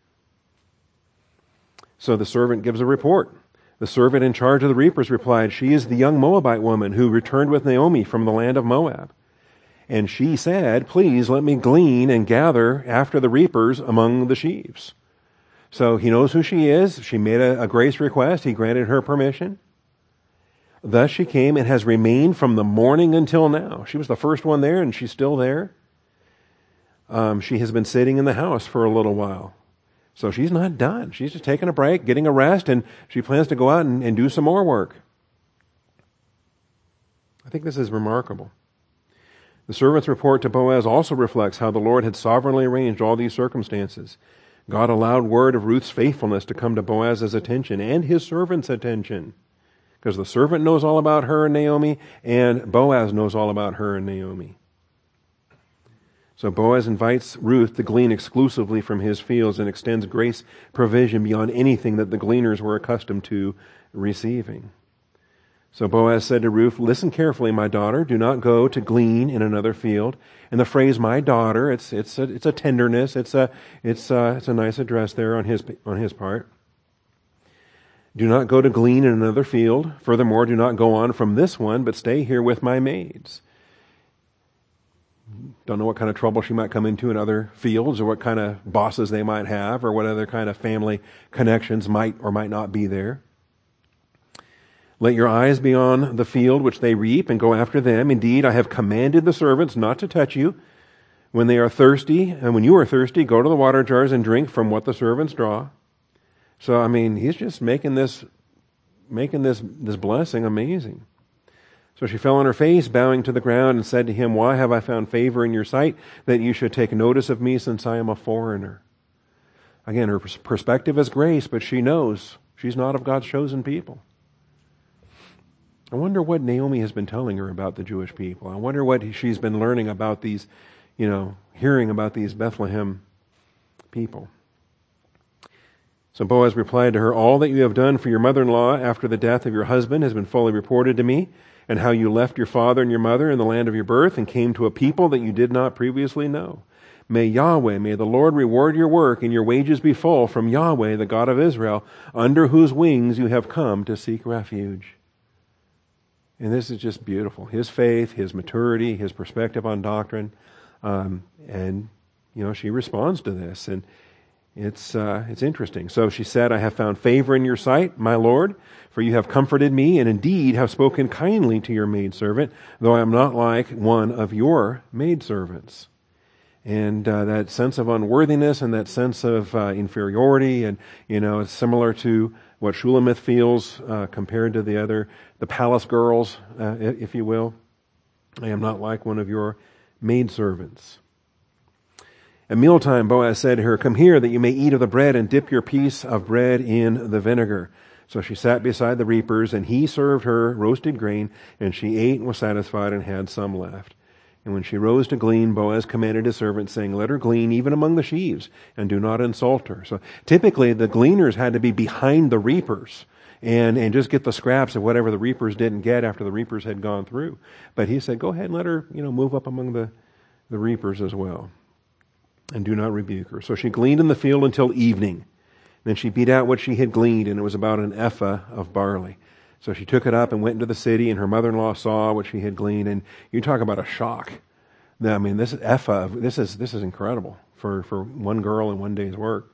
So the servant gives a report. The servant in charge of the reapers replied, "She is the young Moabite woman who returned with Naomi from the land of Moab. And she said, 'Please let me glean and gather after the reapers among the sheaves.'" So he knows who she is. She made a, a grace request. He granted her permission. Thus she came and has remained from the morning until now. She was the first one there, and she's still there. Um, she has been sitting in the house for a little while. So she's not done. She's just taking a break, getting a rest, and she plans to go out and, and do some more work. I think this is remarkable. The servant's report to Boaz also reflects how the Lord had sovereignly arranged all these circumstances. God allowed word of Ruth's faithfulness to come to Boaz's attention and his servant's attention, because the servant knows all about her and Naomi, and Boaz knows all about her and Naomi. So Boaz invites Ruth to glean exclusively from his fields and extends grace provision beyond anything that the gleaners were accustomed to receiving. So Boaz said to Ruth, "Listen carefully, my daughter. Do not go to glean in another field." And the phrase "my daughter," it's it's a, it's a tenderness. It's a it's a, it's a nice address there on his on his part. "Do not go to glean in another field. Furthermore, do not go on from this one, but stay here with my maids." Don't know what kind of trouble she might come into in other fields, or what kind of bosses they might have, or what other kind of family connections might or might not be there. "Let your eyes be on the field which they reap, and go after them. Indeed, I have commanded the servants not to touch you. When they are thirsty, and when you are thirsty, go to the water jars and drink from what the servants draw." So, I mean, he's just making this, making this, this blessing amazing. So she fell on her face, bowing to the ground, and said to him, "Why have I found favor in your sight, that you should take notice of me, since I am a foreigner?" Again, her perspective is grace, but she knows she's not of God's chosen people. I wonder what Naomi has been telling her about the Jewish people. I wonder what she's been learning about these, you know, hearing about these Bethlehem people. So Boaz replied to her, "All that you have done for your mother-in-law after the death of your husband has been fully reported to me, and how you left your father and your mother in the land of your birth and came to a people that you did not previously know. May Yahweh, may the Lord reward your work, and your wages be full from Yahweh, the God of Israel, under whose wings you have come to seek refuge." And this is just beautiful. His faith, his maturity, his perspective on doctrine. Um, and, you know, she responds to this. And it's uh, it's interesting. So she said, "I have found favor in your sight, my Lord, for you have comforted me, and indeed have spoken kindly to your maidservant, though I am not like one of your maidservants." And uh, that sense of unworthiness and that sense of uh, inferiority, and, you know, it's similar to what Shulamith feels uh, compared to the other, the palace girls, uh, if you will. "I am not like one of your maidservants." At mealtime, Boaz said to her, "Come here, that you may eat of the bread, and dip your piece of bread in the vinegar." So she sat beside the reapers, and he served her roasted grain, and she ate and was satisfied and had some left. And when she rose to glean, Boaz commanded his servant, saying, "Let her glean even among the sheaves, and do not insult her." So typically the gleaners had to be behind the reapers and, and just get the scraps of whatever the reapers didn't get after the reapers had gone through. But he said, go ahead and let her, you know, move up among the, the reapers as well, and do not rebuke her. So she gleaned in the field until evening. Then she beat out what she had gleaned, and it was about an ephah of barley. So she took it up and went into the city, and her mother-in-law saw what she had gleaned. And you talk about a shock. I mean, this ephah, this is this is incredible. for, for one girl and one day's work.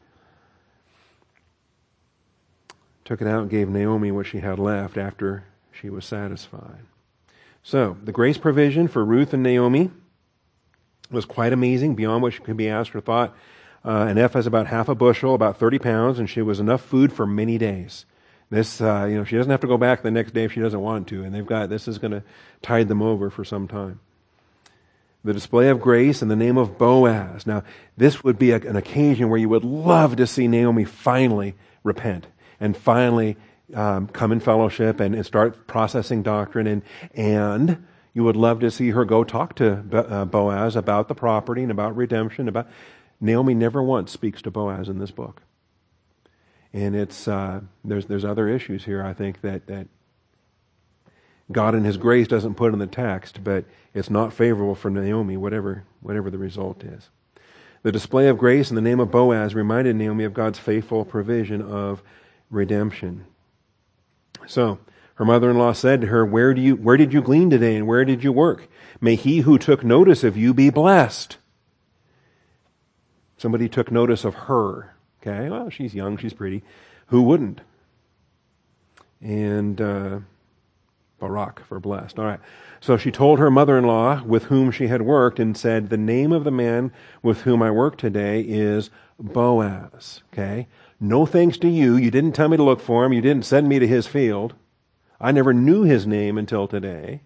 Took it out and gave Naomi what she had left after she was satisfied. So, the grace provision for Ruth and Naomi was quite amazing, beyond what could be asked or thought. Uh, an ephah is about half a bushel, about thirty pounds, and she was enough food for many days. This, uh, you know, she doesn't have to go back the next day if she doesn't want to, and they've got, this is going to tide them over for some time. The display of grace in the name of Boaz. Now, this would be a, an occasion where you would love to see Naomi finally repent and finally um, come in fellowship and, and start processing doctrine, and and you would love to see her go talk to uh, Boaz about the property and about redemption. About Naomi never once speaks to Boaz in this book. And it's uh, there's there's other issues here, I think, that, that God in His grace doesn't put in the text, but it's not favorable for Naomi, whatever whatever the result is. The display of grace in the name of Boaz reminded Naomi of God's faithful provision of redemption. So her mother-in-law said to her, "Where do you where did you glean today, and where did you work? May he who took notice of you be blessed." Somebody took notice of her. Okay, well, she's young, she's pretty. Who wouldn't? And uh, Barak for blessed. All right. So she told her mother-in-law with whom she had worked and said, "The name of the man with whom I work today is Boaz." Okay? No thanks to you. You didn't tell me to look for him. You didn't send me to his field. I never knew his name until today.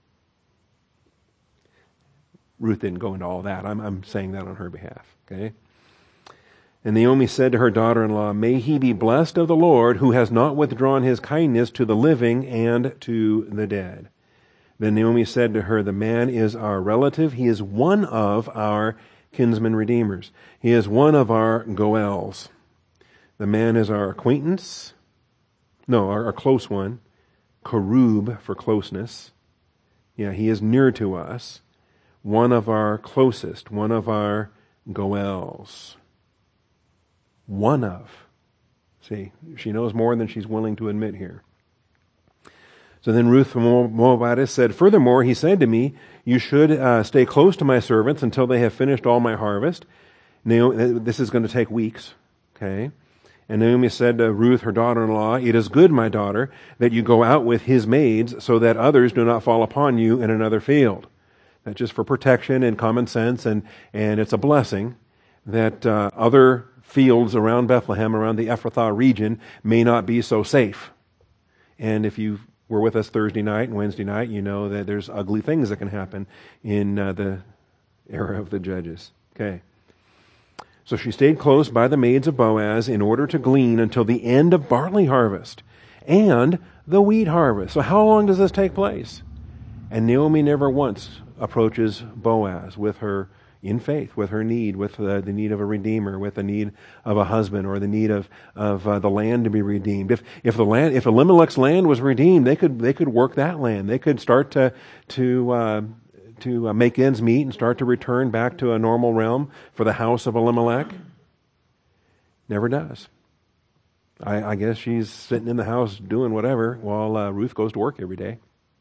Ruth didn't go into all that. I'm, I'm saying that on her behalf. Okay? And Naomi said to her daughter-in-law, "May he be blessed of the Lord, who has not withdrawn his kindness to the living and to the dead." Then Naomi said to her, "The man is our relative. He is one of our kinsman redeemers. He is one of our goels. The man is our acquaintance." No, our, our close one. Karub for closeness. Yeah, he is near to us. One of our closest. One of our goels. One of. See, she knows more than she's willing to admit here. So then Ruth the Moabitess said, "Furthermore, he said to me, you should uh, stay close to my servants until they have finished all my harvest." Naomi, this is going to take weeks. Okay. And Naomi said to Ruth, her daughter-in-law, "It is good, my daughter, that you go out with his maids so that others do not fall upon you in another field." That's just for protection and common sense, and, and it's a blessing that uh, other fields around Bethlehem, around the Ephrathah region, may not be so safe. And if you were with us Thursday night and Wednesday night, you know that there's ugly things that can happen in uh, the era of the judges. Okay. So she stayed close by the maids of Boaz in order to glean until the end of barley harvest and the wheat harvest. So how long does this take place? And Naomi never once approaches Boaz with her in faith, with her need, with uh, the need of a redeemer, with the need of a husband, or the need of of uh, the land to be redeemed. If if the land, if Elimelech's land was redeemed, they could they could work that land. They could start to to uh, to uh, make ends meet and start to return back to a normal realm for the house of Elimelech. Never does. I, I guess she's sitting in the house doing whatever while uh, Ruth goes to work every day,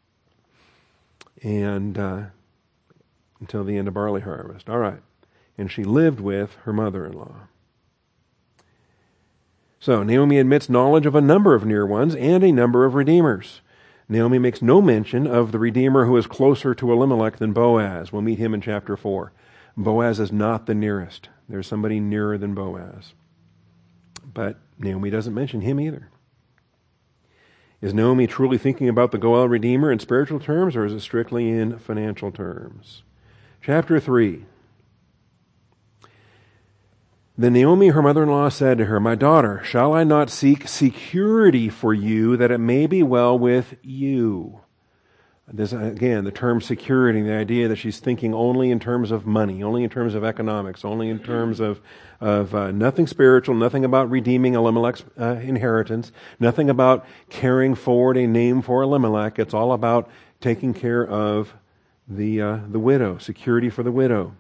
and. Uh, until the end of barley harvest. All right. And she lived with her mother-in-law. So Naomi admits knowledge of a number of near ones and a number of redeemers. Naomi makes no mention of the redeemer who is closer to Elimelech than Boaz. We'll meet him in chapter four. Boaz is not the nearest. There's somebody nearer than Boaz. But Naomi doesn't mention him either. Is Naomi truly thinking about the Goel redeemer in spiritual terms, or is it strictly in financial terms? Chapter three. Then Naomi, her mother-in-law, said to her, "My daughter, shall I not seek security for you, that it may be well with you?" This, again, the term security, the idea that she's thinking only in terms of money, only in terms of economics, only in terms of, of uh, nothing spiritual, nothing about redeeming Elimelech's uh, inheritance, nothing about carrying forward a name for Elimelech. It's all about taking care of the uh, the widow, security for the widow.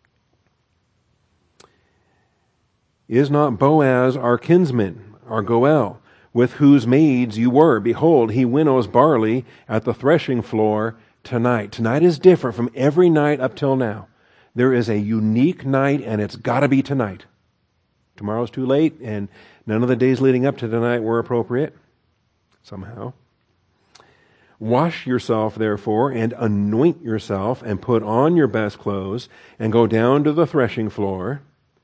Is not Boaz our kinsman, our Goel, with whose maids you were? Behold, he winnows barley at the threshing floor tonight. Tonight is different from every night up till now. There is a unique night, and it's got to be tonight. Tomorrow's too late, and none of the days leading up to tonight were appropriate, somehow. Wash yourself, therefore, and anoint yourself, and put on your best clothes, and go down to the threshing floor.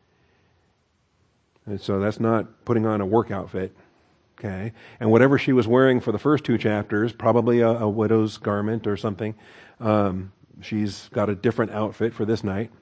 And so that's not putting on a work outfit. Okay, and whatever she was wearing for the first two chapters, probably a, a widow's garment or something, um, she's got a different outfit for this night.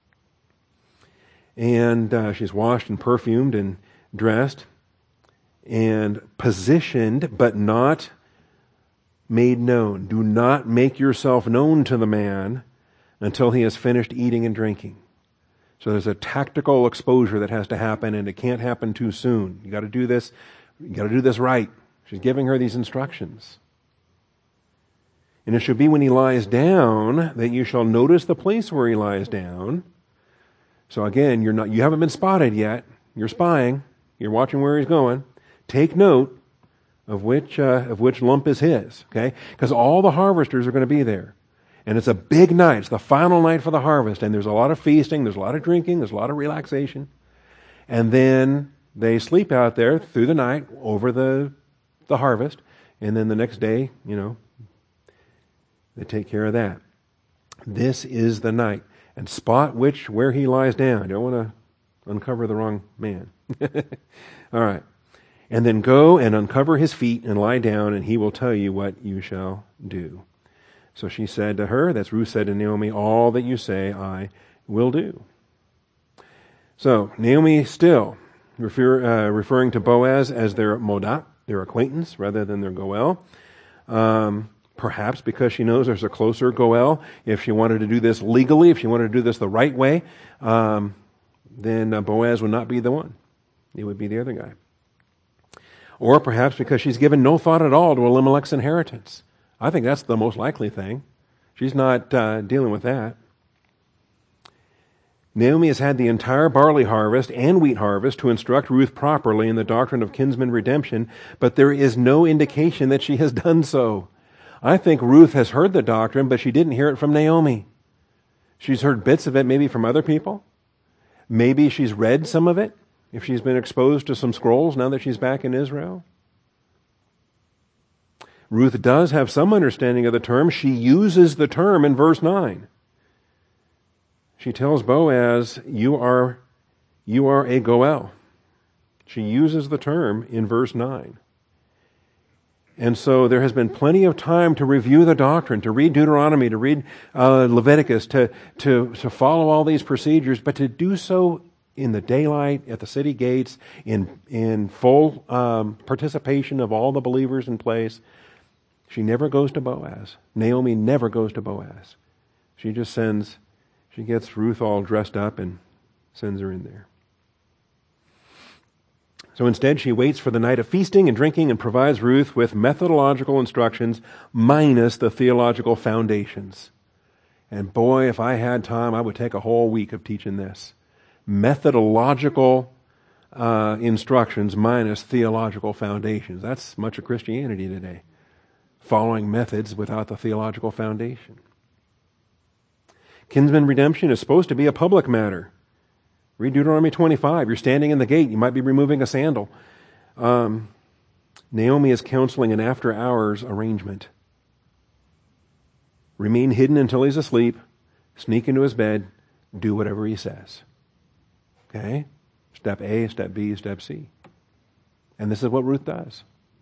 And uh, she's washed and perfumed and dressed and positioned, but not made known. Do not make yourself known to the man until he has finished eating and drinking. So there's a tactical exposure that has to happen, and it can't happen too soon. You got to do this. You got to do this right. She's giving her these instructions. And it should be when he lies down that you shall notice the place where he lies down. So again, you're not, you haven't been spotted yet. You're spying. You're watching where he's going. Take note of which uh, of which lump is his. Okay, because all the harvesters are going to be there, and it's a big night. It's the final night for the harvest, and there's a lot of feasting. There's a lot of drinking. There's a lot of relaxation, and then they sleep out there through the night over the the harvest, and then the next day, you know, they take care of that. This is the night. And spot which, where he lies down. You don't want to uncover the wrong man. All right. And then go and uncover his feet and lie down, and he will tell you what you shall do. So she said to her, that's Ruth said to Naomi, all that you say I will do. So Naomi still refer, uh, referring to Boaz as their modak, their acquaintance, rather than their goel. Um, perhaps because she knows there's a closer goel. If she wanted to do this legally, if she wanted to do this the right way, um, then uh, Boaz would not be the one. It would be the other guy. Or perhaps because she's given no thought at all to Elimelech's inheritance. I think that's the most likely thing. She's not uh, dealing with that. Naomi has had the entire barley harvest and wheat harvest to instruct Ruth properly in the doctrine of kinsman redemption, but there is no indication that she has done so. I think Ruth has heard the doctrine, but she didn't hear it from Naomi. She's heard bits of it maybe from other people. Maybe she's read some of it, if she's been exposed to some scrolls now that she's back in Israel. Ruth does have some understanding of the term. She uses the term in verse nine. She tells Boaz, you are, you are a goel. She uses the term in verse nine. And so there has been plenty of time to review the doctrine, to read Deuteronomy, to read uh, Leviticus, to, to, to follow all these procedures, but to do so in the daylight, at the city gates, in, in full um, participation of all the believers in place. She never goes to Boaz. Naomi never goes to Boaz. She just sends, she gets Ruth all dressed up and sends her in there. So instead, she waits for the night of feasting and drinking and provides Ruth with methodological instructions minus the theological foundations. And boy, if I had time, I would take a whole week of teaching this. Methodological uh, instructions minus theological foundations. That's much of Christianity today. Following methods without the theological foundation. Kinsman redemption is supposed to be a public matter. Read Deuteronomy twenty-five. You're standing in the gate. You might be removing a sandal. Um, Naomi is counseling an after-hours arrangement. Remain hidden until he's asleep. Sneak into his bed. Do whatever he says. Okay? Step A, step B, step C. And this is what Ruth does.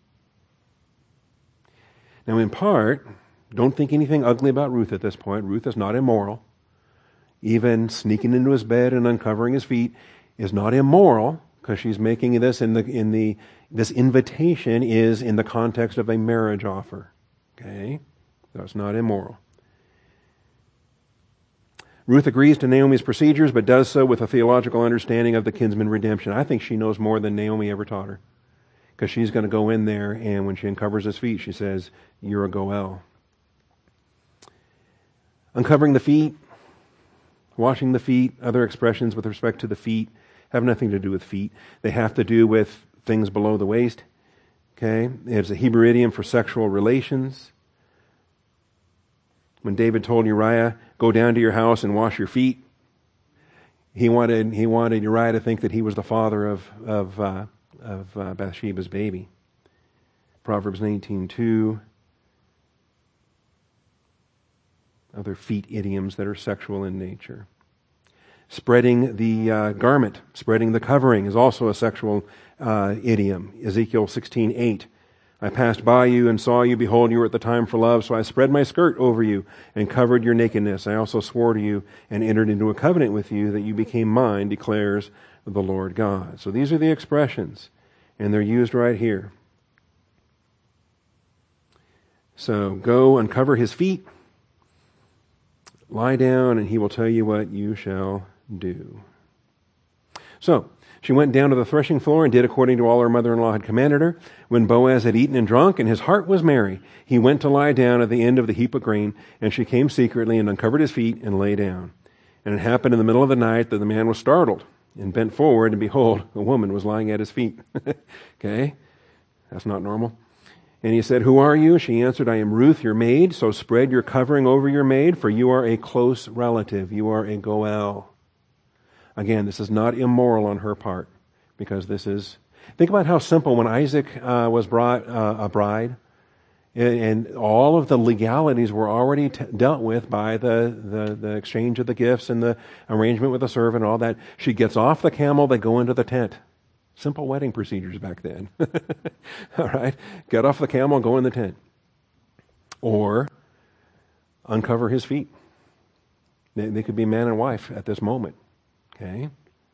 Now, in part, don't think anything ugly about Ruth at this point. Ruth is not immoral. Even sneaking into his bed and uncovering his feet is not immoral, because she's making this in the in the this invitation is in the context of a marriage offer. Okay? That's not immoral. Ruth agrees to Naomi's procedures, but does so with a theological understanding of the kinsman redemption. I think she knows more than Naomi ever taught her. Because she's going to go in there, and when she uncovers his feet, she says, you're a goel. Uncovering the feet, washing the feet, other expressions with respect to the feet have nothing to do with feet. They have to do with things below the waist. Okay? It's a Hebrew idiom for sexual relations. When David told Uriah, go down to your house and wash your feet, he wanted he wanted Uriah to think that he was the father of of uh, of uh, Bathsheba's baby. Proverbs nineteen two. Other feet idioms that are sexual in nature. Spreading the uh, garment, spreading the covering is also a sexual uh, idiom. Ezekiel sixteen eight. I passed by you and saw you. Behold, you were at the time for love. So I spread my skirt over you and covered your nakedness. I also swore to you and entered into a covenant with you that you became mine, declares the Lord God. So these are the expressions, and they're used right here. So go uncover his feet, lie down, and he will tell you what you shall do. So she went down to the threshing floor and did according to all her mother-in-law had commanded her. When Boaz had eaten and drunk, and his heart was merry, he went to lie down at the end of the heap of grain, and she came secretly and uncovered his feet and lay down. And it happened in the middle of the night that the man was startled and bent forward, and behold, a woman was lying at his feet. Okay? That's not normal. And he said, who are you? She answered, I am Ruth, your maid. So spread your covering over your maid, for you are a close relative. You are a Goel. Again, this is not immoral on her part, because this is... Think about how simple when Isaac uh, was brought uh, a bride, and, and all of the legalities were already t- dealt with by the, the, the exchange of the gifts and the arrangement with the servant and all that. She gets off the camel, they go into the tent. Simple wedding procedures back then. All right? Get off the camel, go in the tent. Or uncover his feet. They, they could be man and wife at this moment. Okay?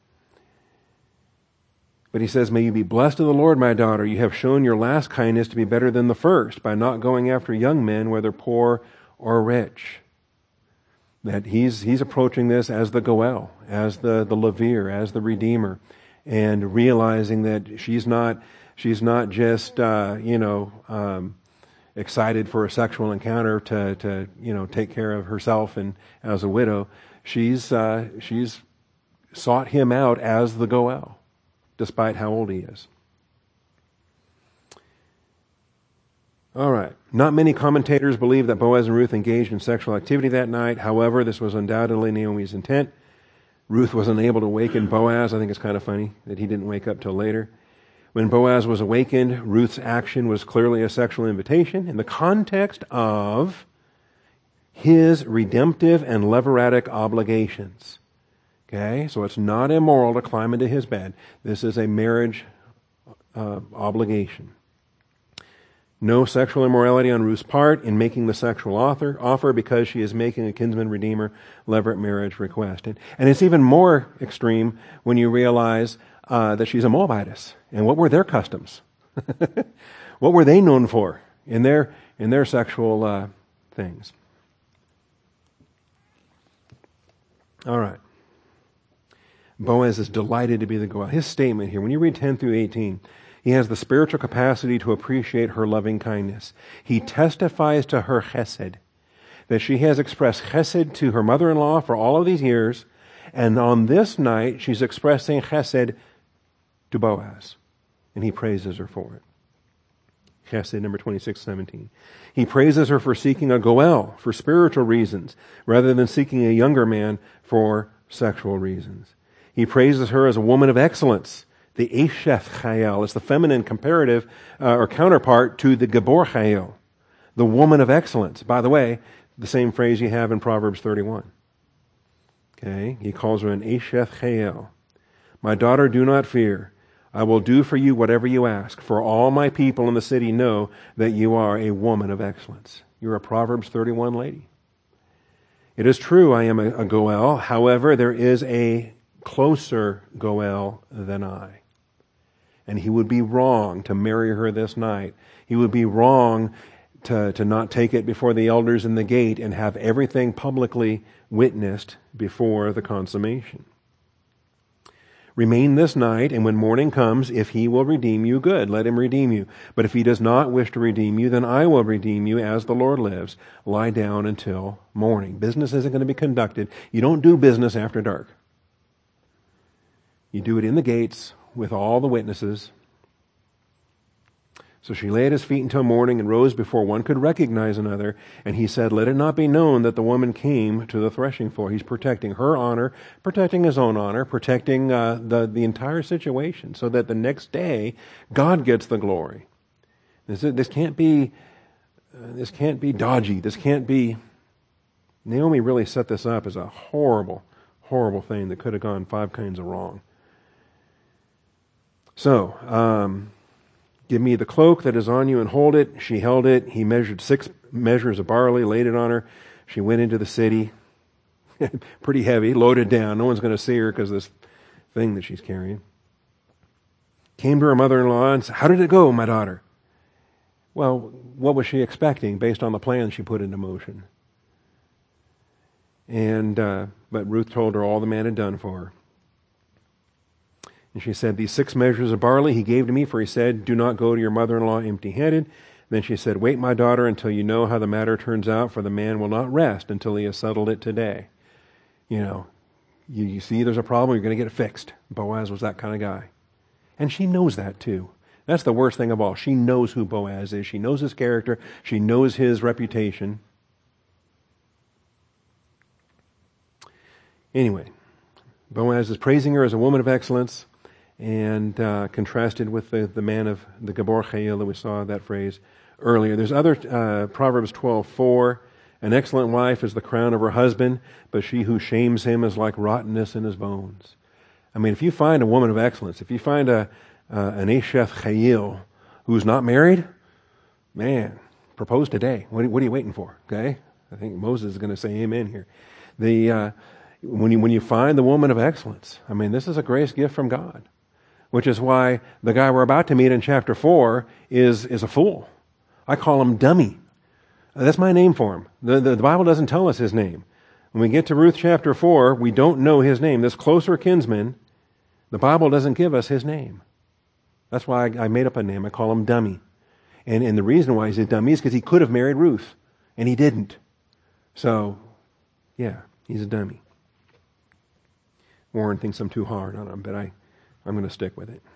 But he says, may you be blessed of the Lord, my daughter. You have shown your last kindness to be better than the first by not going after young men, whether poor or rich. That he's he's approaching this as the Goel, as the, the Levir, as the Redeemer, and realizing that she's not she's not just uh, you know um, excited for a sexual encounter to to you know take care of herself and as a widow. She's uh, she's sought him out as the Goel, despite how old he is. All right. Not many commentators believe that Boaz and Ruth engaged in sexual activity that night. However, this was undoubtedly Naomi's intent. Ruth was unable to awaken Boaz. I think it's kind of funny that he didn't wake up till later. When Boaz was awakened, Ruth's action was clearly a sexual invitation in the context of his redemptive and leveratic obligations. Okay, so it's not immoral to climb into his bed. This is a marriage uh, obligation. No sexual immorality on Ruth's part in making the sexual offer, offer because she is making a kinsman redeemer levirate marriage request. And, and it's even more extreme when you realize uh, that she's a Moabitess. And what were their customs? What were they known for in their in their sexual uh, things? All right. Boaz is delighted to be the Goel. His statement here, when you read ten through eighteen, he has the spiritual capacity to appreciate her loving kindness. He testifies to her chesed, that she has expressed chesed to her mother-in-law for all of these years, and on this night she's expressing chesed to Boaz, and he praises her for it. Chesed, number twenty-six seventeen. He praises her for seeking a Goel for spiritual reasons, rather than seeking a younger man for sexual reasons. He praises her as a woman of excellence. The Esheth Chayil is the feminine comparative uh, or counterpart to the Gabor Chayil, the woman of excellence. By the way, the same phrase you have in Proverbs thirty-one. Okay, he calls her an Esheth Chayil. My daughter, do not fear. I will do for you whatever you ask, for all my people in the city know that you are a woman of excellence. You're a Proverbs thirty-one lady. It is true I am a, a Goel. However, there is a closer Goel than I. And he would be wrong to marry her this night. He would be wrong to, to not take it before the elders in the gate and have everything publicly witnessed before the consummation. Remain this night, and when morning comes, if he will redeem you, good, let him redeem you. But if he does not wish to redeem you, then I will redeem you as the Lord lives. Lie down until morning. Business isn't going to be conducted. You don't do business after dark. You do it in the gates with all the witnesses. So she lay at his feet until morning and rose before one could recognize another. And he said, let it not be known that the woman came to the threshing floor. He's protecting her honor, protecting his own honor, protecting uh, the, the entire situation so that the next day God gets the glory. This, this can't be, uh, this can't be dodgy. This can't be... Naomi really set this up as a horrible, horrible thing that could have gone five kinds of wrong. So, um, give me the cloak that is on you and hold it. She held it. He measured six measures of barley, laid it on her. She went into the city. Pretty heavy, loaded down. No one's going to see her because of this thing that she's carrying. Came to her mother-in-law and said, how did it go, my daughter? Well, what was she expecting based on the plan she put into motion? And uh, but Ruth told her all the man had done for her. And she said, these six measures of barley he gave to me, for he said, do not go to your mother-in-law empty-handed. Then she said, wait, my daughter, until you know how the matter turns out, for the man will not rest until he has settled it today. You know, you, you see there's a problem, you're going to get it fixed. Boaz was that kind of guy. And she knows that too. That's the worst thing of all. She knows who Boaz is. She knows his character. She knows his reputation. Anyway, Boaz is praising her as a woman of excellence, and uh, contrasted with the, the man of the Gabor Chayil that we saw that phrase earlier. There's other, uh, Proverbs twelve four, an excellent wife is the crown of her husband, but she who shames him is like rottenness in his bones. I mean, if you find a woman of excellence, if you find a uh, an Esheth Chayil who's not married, man, propose today. What, what are you waiting for? Okay? I think Moses is going to say amen here. The... Uh, When you, when you find the woman of excellence, I mean, this is a grace gift from God, which is why the guy we're about to meet in chapter four is, is a fool. I call him dummy. That's my name for him. The, the, the Bible doesn't tell us his name. When we get to Ruth chapter four, we don't know his name. This closer kinsman, the Bible doesn't give us his name. That's why I, I made up a name. I call him dummy. And, and the reason why he's a dummy is because he could have married Ruth, and he didn't. So, yeah, he's a dummy. Warren thinks I'm too hard on him, but I, I'm going to stick with it.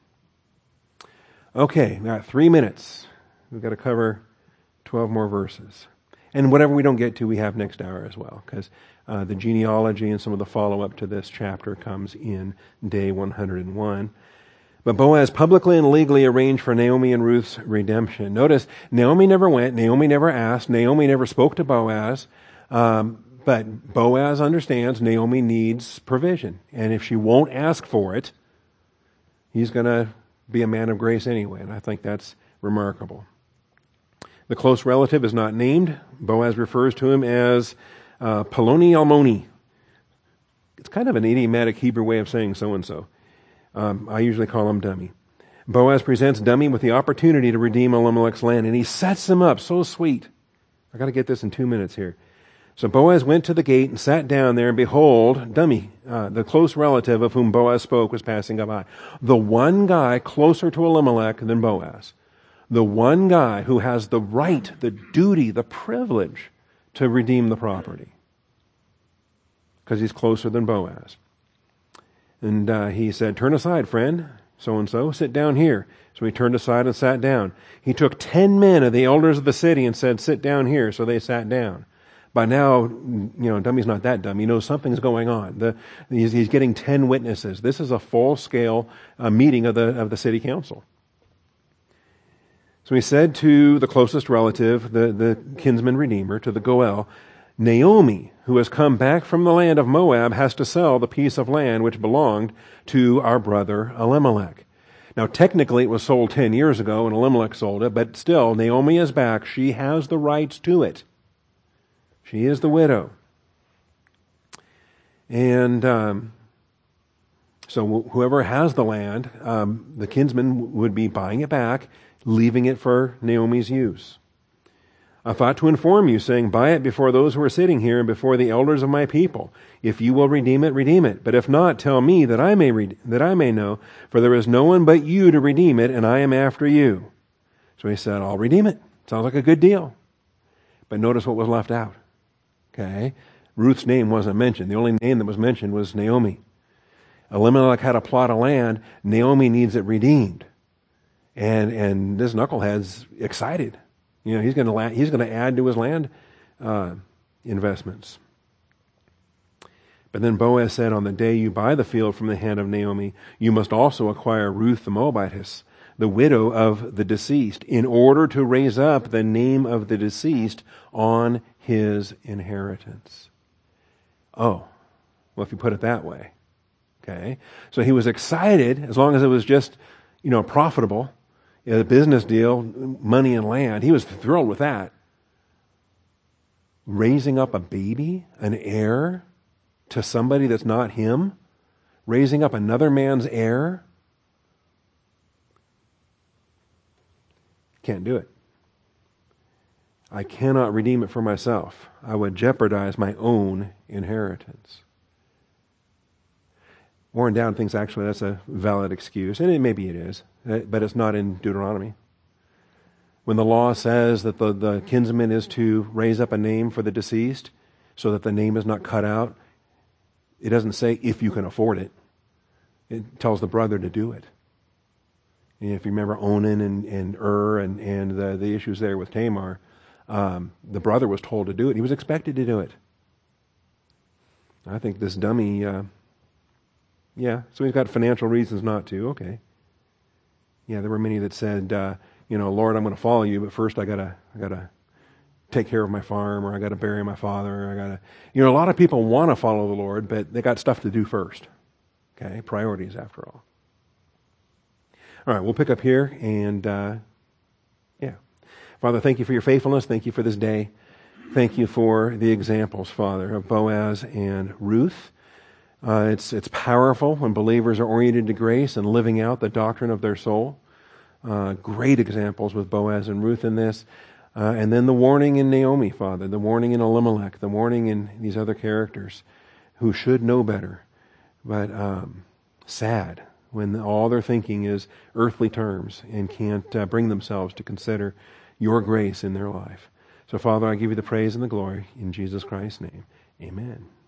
Okay, we got three minutes. We've got to cover twelve more verses. And whatever we don't get to, we have next hour as well, because uh, the genealogy and some of the follow-up to this chapter comes in day one hundred one. But Boaz publicly and legally arranged for Naomi and Ruth's redemption. Notice, Naomi never went, Naomi never asked, Naomi never spoke to Boaz. Um, But Boaz understands Naomi needs provision. And if she won't ask for it, he's going to be a man of grace anyway. And I think that's remarkable. The close relative is not named. Boaz refers to him as uh, Poloni Almoni. It's kind of an idiomatic Hebrew way of saying so-and-so. Um, I usually call him dummy. Boaz presents dummy with the opportunity to redeem Elimelech's land. And he sets him up so sweet. I got to get this in two minutes here. So Boaz went to the gate and sat down there, and behold, dummy, uh, the close relative of whom Boaz spoke, was passing by. The one guy closer to Elimelech than Boaz. The one guy who has the right, the duty, the privilege to redeem the property. Because he's closer than Boaz. And uh, he said, turn aside, friend, so-and-so, sit down here. So he turned aside and sat down. He took ten men of the elders of the city and said, sit down here. So they sat down. By now, you know, dummy's not that dumb. He knows something's going on. The, he's, he's getting ten witnesses. This is a full-scale uh, meeting of the of the city council. So he said to the closest relative, the, the kinsman redeemer, to the Goel, Naomi, who has come back from the land of Moab, has to sell the piece of land which belonged to our brother Elimelech. Now, technically, it was sold ten years ago, and Elimelech sold it, but still, Naomi is back. She has the rights to it. She is the widow. And um, so wh- whoever has the land, um, the kinsman w- would be buying it back, leaving it for Naomi's use. I thought to inform you, saying, buy it before those who are sitting here and before the elders of my people. If you will redeem it, redeem it. But if not, tell me that I may re- that I may know, for there is no one but you to redeem it, and I am after you. So he said, I'll redeem it. Sounds like a good deal. But notice what was left out. Okay, Ruth's name wasn't mentioned. The only name that was mentioned was Naomi. Elimelech had a plot of land. Naomi needs it redeemed. And and this knucklehead's excited. You know, he's going to he's going to add to his land uh, investments. But then Boaz said, on the day you buy the field from the hand of Naomi, you must also acquire Ruth the Moabitess, the widow of the deceased, in order to raise up the name of the deceased on his inheritance. Oh, well, if you put it that way. Okay. So he was excited as long as it was just, you know, profitable, a business deal, money and land. He was thrilled with that. Raising up a baby, an heir, to somebody that's not him, raising up another man's heir, can't do it. I cannot redeem it for myself. I would jeopardize my own inheritance. Warren Dowd thinks actually that's a valid excuse, and it, maybe it is, but it's not in Deuteronomy. When the law says that the, the kinsman is to raise up a name for the deceased so that the name is not cut out, it doesn't say if you can afford it. It tells the brother to do it. And if you remember Onan and, and Ur and, and the, the issues there with Tamar, um, the brother was told to do it. He was expected to do it. I think this dummy, uh, yeah, so he's got financial reasons not to. Okay. Yeah, there were many that said, uh, you know, Lord, I'm going to follow you, but first I gotta, I gotta take care of my farm, or I gotta bury my father, or I gotta, you know, a lot of people want to follow the Lord, but they got stuff to do first. Okay, priorities after all. All right, we'll pick up here, and uh, yeah, Father, thank you for your faithfulness. Thank you for this day. Thank you for the examples, Father, of Boaz and Ruth. Uh, it's it's powerful when believers are oriented to grace and living out the doctrine of their soul. Uh, great examples with Boaz and Ruth in this. Uh, and then the warning in Naomi, Father, the warning in Elimelech, the warning in these other characters who should know better. But um, sad when all they're thinking is earthly terms and can't uh, bring themselves to consider your grace in their life. So, Father, I give you the praise and the glory in Jesus Christ's name. Amen.